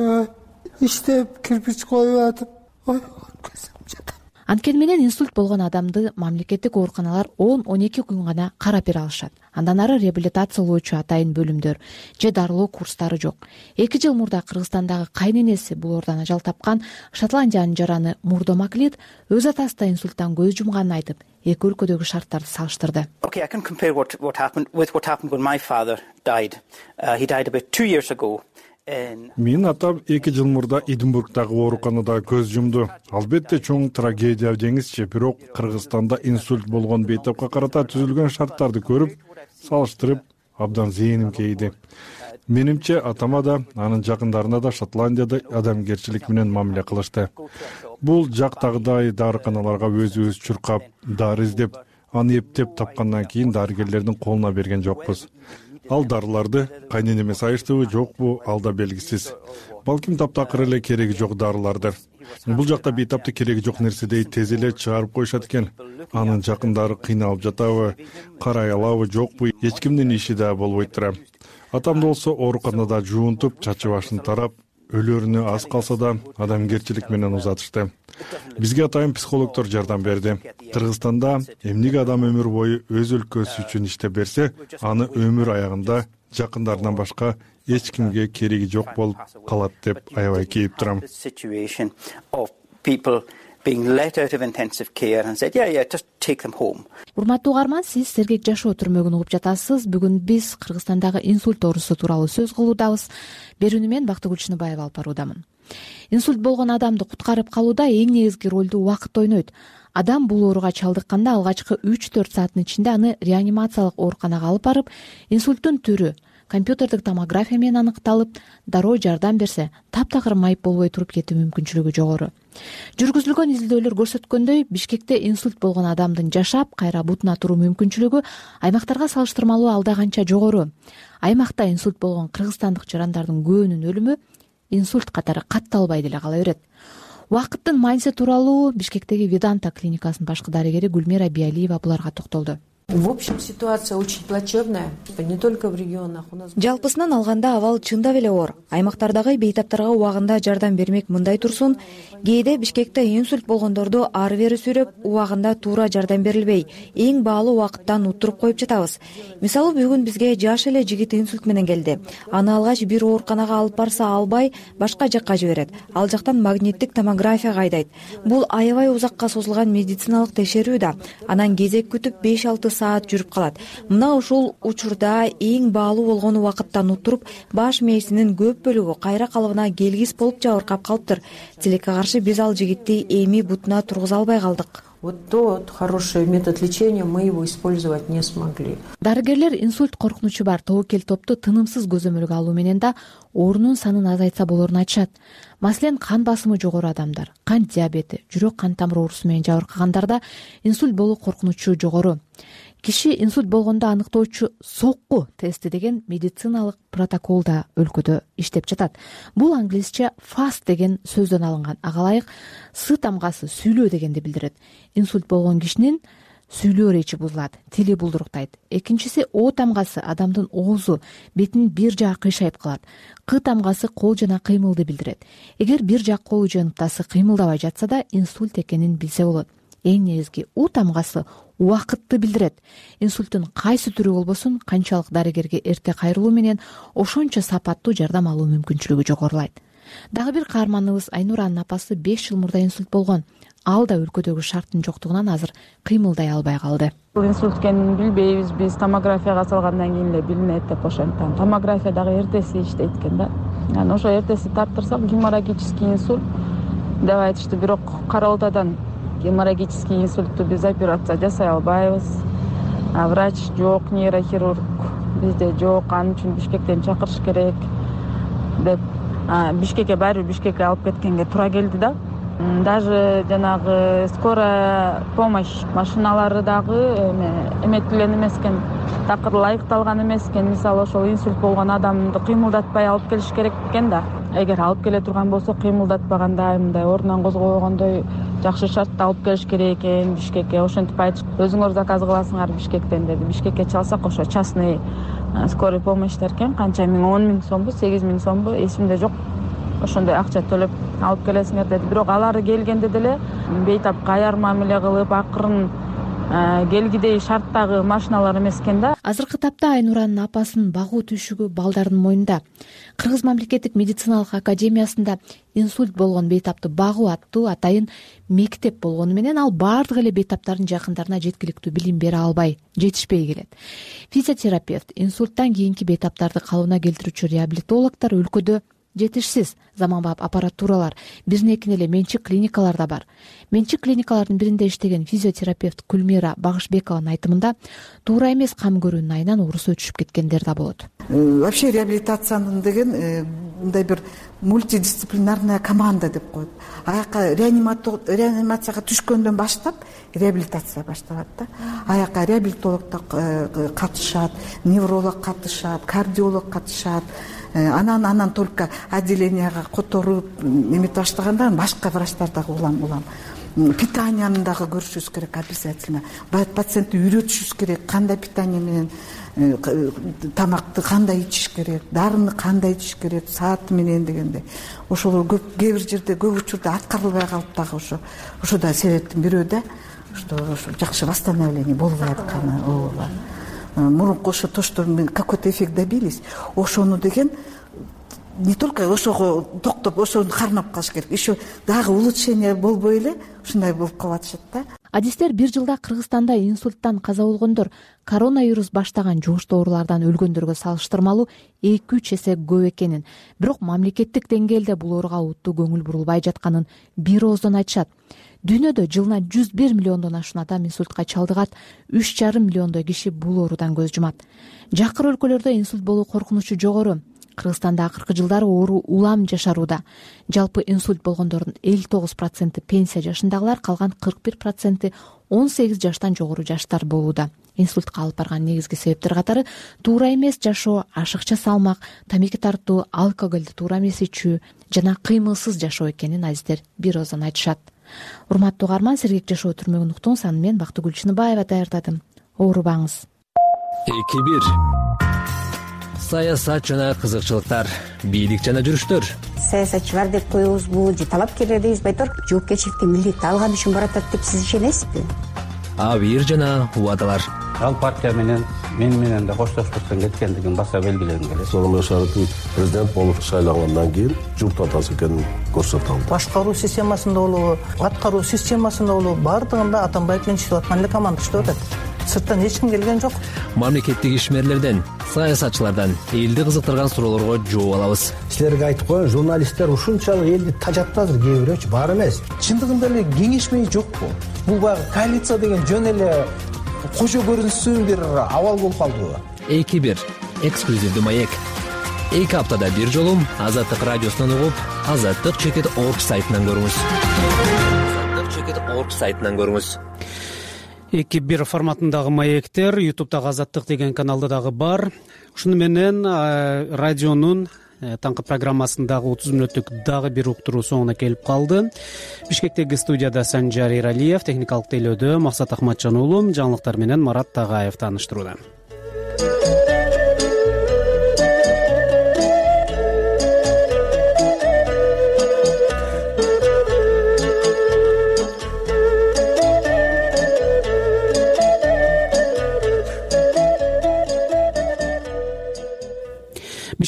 Иштеп кирпич коюп атып, ой, анткени менен инсульт болгон адамды мамлекеттик ооруканалар он он эки күн гана карап бере алышат. Андан ары реабилитациялоочу атайын бөлүмдөр же дарылоо курстары жок. эки жыл мурда Кыргызстандагы кайненеси бул оордон ажал тапкан Шотландиянын жараны Мурдо Маклид өз атасы да инсульттан көз жумганын айтып, эки өлкөдөгү шарттарды салыштырды. Okay, I can compare what what happened with what happened when my father died. Uh, he died about two years ago. Менин атам эки жыл мурда Эдинбургдагы ооруканада көз жумду. Албетте чоң трагедия деңизчи, бирок Кыргызстанда инсульт болгон бейтапка карата түзүлгөн шарттарды көрүп, салыштырып, абдан зээним кейди. Менимче атама да, анын жакындарына да Шотландияда адамгерчилик менен мамиле кылышты. Бул жактагыдай дарыканаларга өзүбүз чуркап, дары издеп, аны эптеп тапкандан кийин дарыгерлердин колуна берген жокпуз. Ал дарыларды кайненеме сайыштыбы жокпу, ал да белгисиз. Балким таптакыр эле кереги жок дарылардыр. Бул жакта бейтапты кереги жок нерседей тез эле чыгарып коюшат экен. Анын жакындары кыйналып жатабы, карай алабы жокпу, эч кимдин иши да болбойт тура. Атам болсо ооруканада жуунтуп, чачы башын тарап, өлөрүнө аз калса да адамгерчилик менен узатышты. Бизге атайын психологдор жардам берди. Кыргызстанда эмнеге адам өмүр бою өз өлкөсү үчүн иштеп берсе, аны өмүр аягында жакындарынан башка эч кимге кереги жок болуп калат деп аябай кейип турам. Урматтуу угарман, сиз Сергек жашоо түрмөгүн угуп жатасыз. Бүгүн биз Кыргызстандагы инсульт оорусу тууралуу сөз кылуудабыз. Берүүнү мен Бактыгүл Чыныбаева алып баруудамын. Инсульт болгон адамды куткарып калууда эң негизги ролду убакыт ойнойт. Адам бул ооруга чалдыкканда алгачкы үч төрт сааттын ичинде аны реанимациялык ооруканага алып барып, инсульттун түрү компьютердик томография менен аныкталып, дароо жардам берсе, таптакыр майып болбой туруп кетүү мүмкүнчүлүгү жогору. Жүргүзүлгөн изилдөөлөр көрсөткөндөй, Бишкекте инсульт болгон адамдын жашап, кайра бутуна туруу мүмкүнчүлүгү аймактарга салыштырмалуу алда канча жогору. Аймакта инсульт болгон кыргызстандык жарандардын көбүнүн өлүмү инсульт катары катталбай деле кала берет. Убакыттын мааниси тууралуу Бишкектеги Веданта клиникасынын башкы дарыгери Гүлмира Биалиева буларга токтолду. В общем, ситуация очень плачевная, не только в регионах. У нас жалпысынан алганда абал чындап эле оор. Аймактардагы бейтаптарга убагында жардам бермек мындай турсун, кээде Бишкекте инсульт болгондорду ары бери сүйрөп, убагында туура жардам берилбей, эң баалуу убакыттан утуруп коюп жатабыз. Мисалы бүгүн бизге жаш эле жигит инсульт менен келди. Аны алгач бир ооруканага алып барса албай, башка жакка жиберет. Ал жактан магниттик томографияга айдайт. Бул аябай узакка созулган медициналык текшерүү да. Анан кезек күтүп беш алты саат жүрүп калат. Мына ушул учурда эң баалуу болгон убакыттан утуруп, баш мээсинин көп бөлүгү кайра калыбына келгис болуп жабыркап калыптыр. Тилекке каршы биз ал жигитти эми бутуна тургуза албай калдык. Вот тот хороший метод лечения, мы его использовать не смогли. Дарыгерлер инсульт коркунучу бар тобокел топту тынымсыз көзөмөлгө алуу менен да оорунун санын азайтса болорун айтышат. Маселен, кан басымы жогору адамдар, кант диабети, жүрөк кан тамыр оорусу менен жабыркагандарда инсульт болуу коркунучу жогору. Киши инсульт болгондо аныктоочу сокку тести деген медициналык протокол да өлкөдө иштеп жатат. Бул англисче fast деген сөздөн алынган. Ага ылайык с тамгасы сүйлөө дегенди билдирет. Инсульт болгон кишинин сүйлөө речи бузулат, тили булдуруктайт. Экинчиси о тамгасы адамдын оозу, бетинин бир жагы кыйшайып калат. К тамгасы кол жана кыймылды билдирет. Эгер бир жак колу же ынтасы кыймылдабай жатса да инсульт экенин билсе болот. Эң негизги у тамгасы убакытты билдирет. Инсульттун кайсы түрү болбосун, канчалык дарыгерге эрте кайрылуу менен ошончо сапаттуу жардам алуу мүмкүнчүлүгү жогорулайт. Дагы бир каарманыбыз Айнуранын апасы беш жыл мурда инсульт болгон. Ал да өлкөдөгү шарттын жоктугунан азыр кыймылдай албай калды. Бул инсульт экенин билбейбиз, биз томографияга салгандан кийин эле билинет деп ошентип. Томография дагы эртеси иштейт экен да. Анан ошо эртеси таптырсак геморрагический инсульт деп айтышты, бирок кара ортадан геморрагический инсультту биз операция жасай албайбыз. Врач жок, нейрохирург бизде жок, анын үчүн Бишкектен чакырыш керек деп Бишкекке баары Бишкекке алып кеткенге туура келди да. Даже жанагы скорая помощь машиналары дагы эметилген эмес экен, такыр ылайыкталган эмес экен. Мисалы ошол инсульт болгон адамды кыймылдатпай алып келиш керек экен да. Эгер алып келе турган болсо кыймылдатпагандай, мындай ордунан козгобогондой жакшы шартта алып келиш керек экен Бишкекке. Ошентип айтышып, өзүңөр заказ кыласыңар Бишкектен деди. Бишкекке чалсак ошо частный скорый помощьтер экен, канча миң, он миң сомбу, сегиз миң сомбу, эсимде жок. Ошондой акча төлөп алып келесиңер деди. Бирок алар келгенде деле бейтапка аяр мамиле кылып, акырын келгидей шарттагы машиналар эмес экен да. Азыркы тапта Айнуранын апасынын багуу түйшүгү балдардын мойнунда. Кыргыз мамлекеттик медициналык академиясында инсульт болгон бейтапты багуу аттуу атайын мектеп болгону менен ал баардык эле бейтаптардын жакындарына жеткиликтүү билим бере албай, жетишпей келет. Физиотерапевт, инсульттан кийинки бейтаптарды калыбына келтирүүчү реабилитологдор өлкөдө жетишсиз. Заманбап аппаратуралар, бирин экин эле менчик клиникалар да бар. Менчик клиникалардын биринде иштеген физиотерапевт Гүлмира Багышбекованын айтымында туура эмес кам көрүүнүн айынан оорусу өчүшүп кеткендер да болот. Вообще реабилитациянын деген мындай бир мультидисциплинарная команда деп коет. Аяка реанимацияга түшкөндөн баштап реабилитация башталат да. Аяка реабилитолог да катышат, невролог катышат, кардиолог катышат. Анан анан только отделенияга которуп эметип баштагандан башка врачтар дагы улам улам. Питанияны дагы көрүшүбүз керек обязательно. Пациентти үйрөтүшүбүз керек, кандай питание менен тамакты кандай ичиш керек, дарыны кандай ичиш керек, сааты менен дегенде. Ошол көп кээ бир жерде көп учурда аткарылбай калып дагы ошо ошо да себептин бирөө да. Что жакшы восстановление болбой атканы. Ооба. Мурунку ошо то, что мы какой-то эффект добились, ошону деген не только ошого токтоп, ошону кармап калыш керек. Еще дагы улучшение болбой эле ушундай болуп калатышат да. Адистер бир жылда Кыргызстанда инсульттан каза болгондор коронавирус баштаган жугуштуу оорулардан өлгөндөргө салыштырмалуу эки үч эсе көп экенин, бирок мамлекеттик деңгээлде бул ооруга уттуу көңүл бурулбай жатканын бир ооздон айтышат. Дүйнөдө жылына жүз бир миллиондон ашуун адам инсультка чалдыгат, үч жарым миллиондой киши бул оорудан көз жумат. Жакыр өлкөлөрдө инсульт болуу коркунучу жогору. Кыргызстанда акыркы жылдары оору улам жашарууда. Жалпы инсульт болгондордун элүү тогуз проценти пенсия жашындагылар, калган кырк бир проценти он сегиз жаштан жогору жаштар болууда. Инсультка алып барган негизги себептер катары туура эмес жашоо, ашыкча салмак, тамеки тартуу, алкоголду туура эмес ичүү жана кыймылсыз жашоо экенин адистер бир ооздон айтышат. Урматтуу угарман, сергек жашоо түрмөгүн уктуңуз. Аны мен Бактыгүл Чыныбаева даярдадым. оорубаңыз. эки бир саясат жана кызыкчылыктар, бийлик жана жүрүштөр. Саясатчы бар деп коебузбу же талапкерлер дейбизби, айтор жоопкерчиликти милдетти алган үчүн баратат деп сиз ишенесизби? Абийир жана убадалар. Ал партия менен мен менен да коштошпостон кеткендигин баса белгилегим келет. Согун Башаровдун президент болуп шайлангандан кийин журт атасы экенин көрсөтө алды. Башкаруу системасында болобу, аткаруу системасында болобу, баардыгында Атамбаев менен иштеп аткан эле команда иштеп атат. Сырттан эч ким келген жок. Мамлекеттик ишмерлерден, саясатчылардан элди кызыктырган суроолорго жооп алабыз. Силерге айтып коеюн, журналисттер ушунчалык элди тажатты азыр, кээ бирөөчү бар эмес. Чындыгында эле кеңешмей жокпу? Бул баягы коалиция деген жөн эле кожо көрүнүшсүн бир абал болуп калдыбы? эки бир эксклюзивдүү маек. эки аптада бир жолу Азаттык радиосунан угуп, азаттык чекит точка орг сайтынан көрүңүз. азаттык чекит точка орг сайтынан көрүңүз. эки бир форматындагы маектер ютубтагы Азаттык деген каналда дагы бар. Ушуну менен радионун таңкы программасындагы отуз мүнөттүк дагы бир уктуруу соңуна келип калды. Бишкектеги студияда Санжар Иралиев, техникалык тейлөөдө Максат Ахматжан уулу, жаңылыктар менен Марат Тагаев тааныштырууда.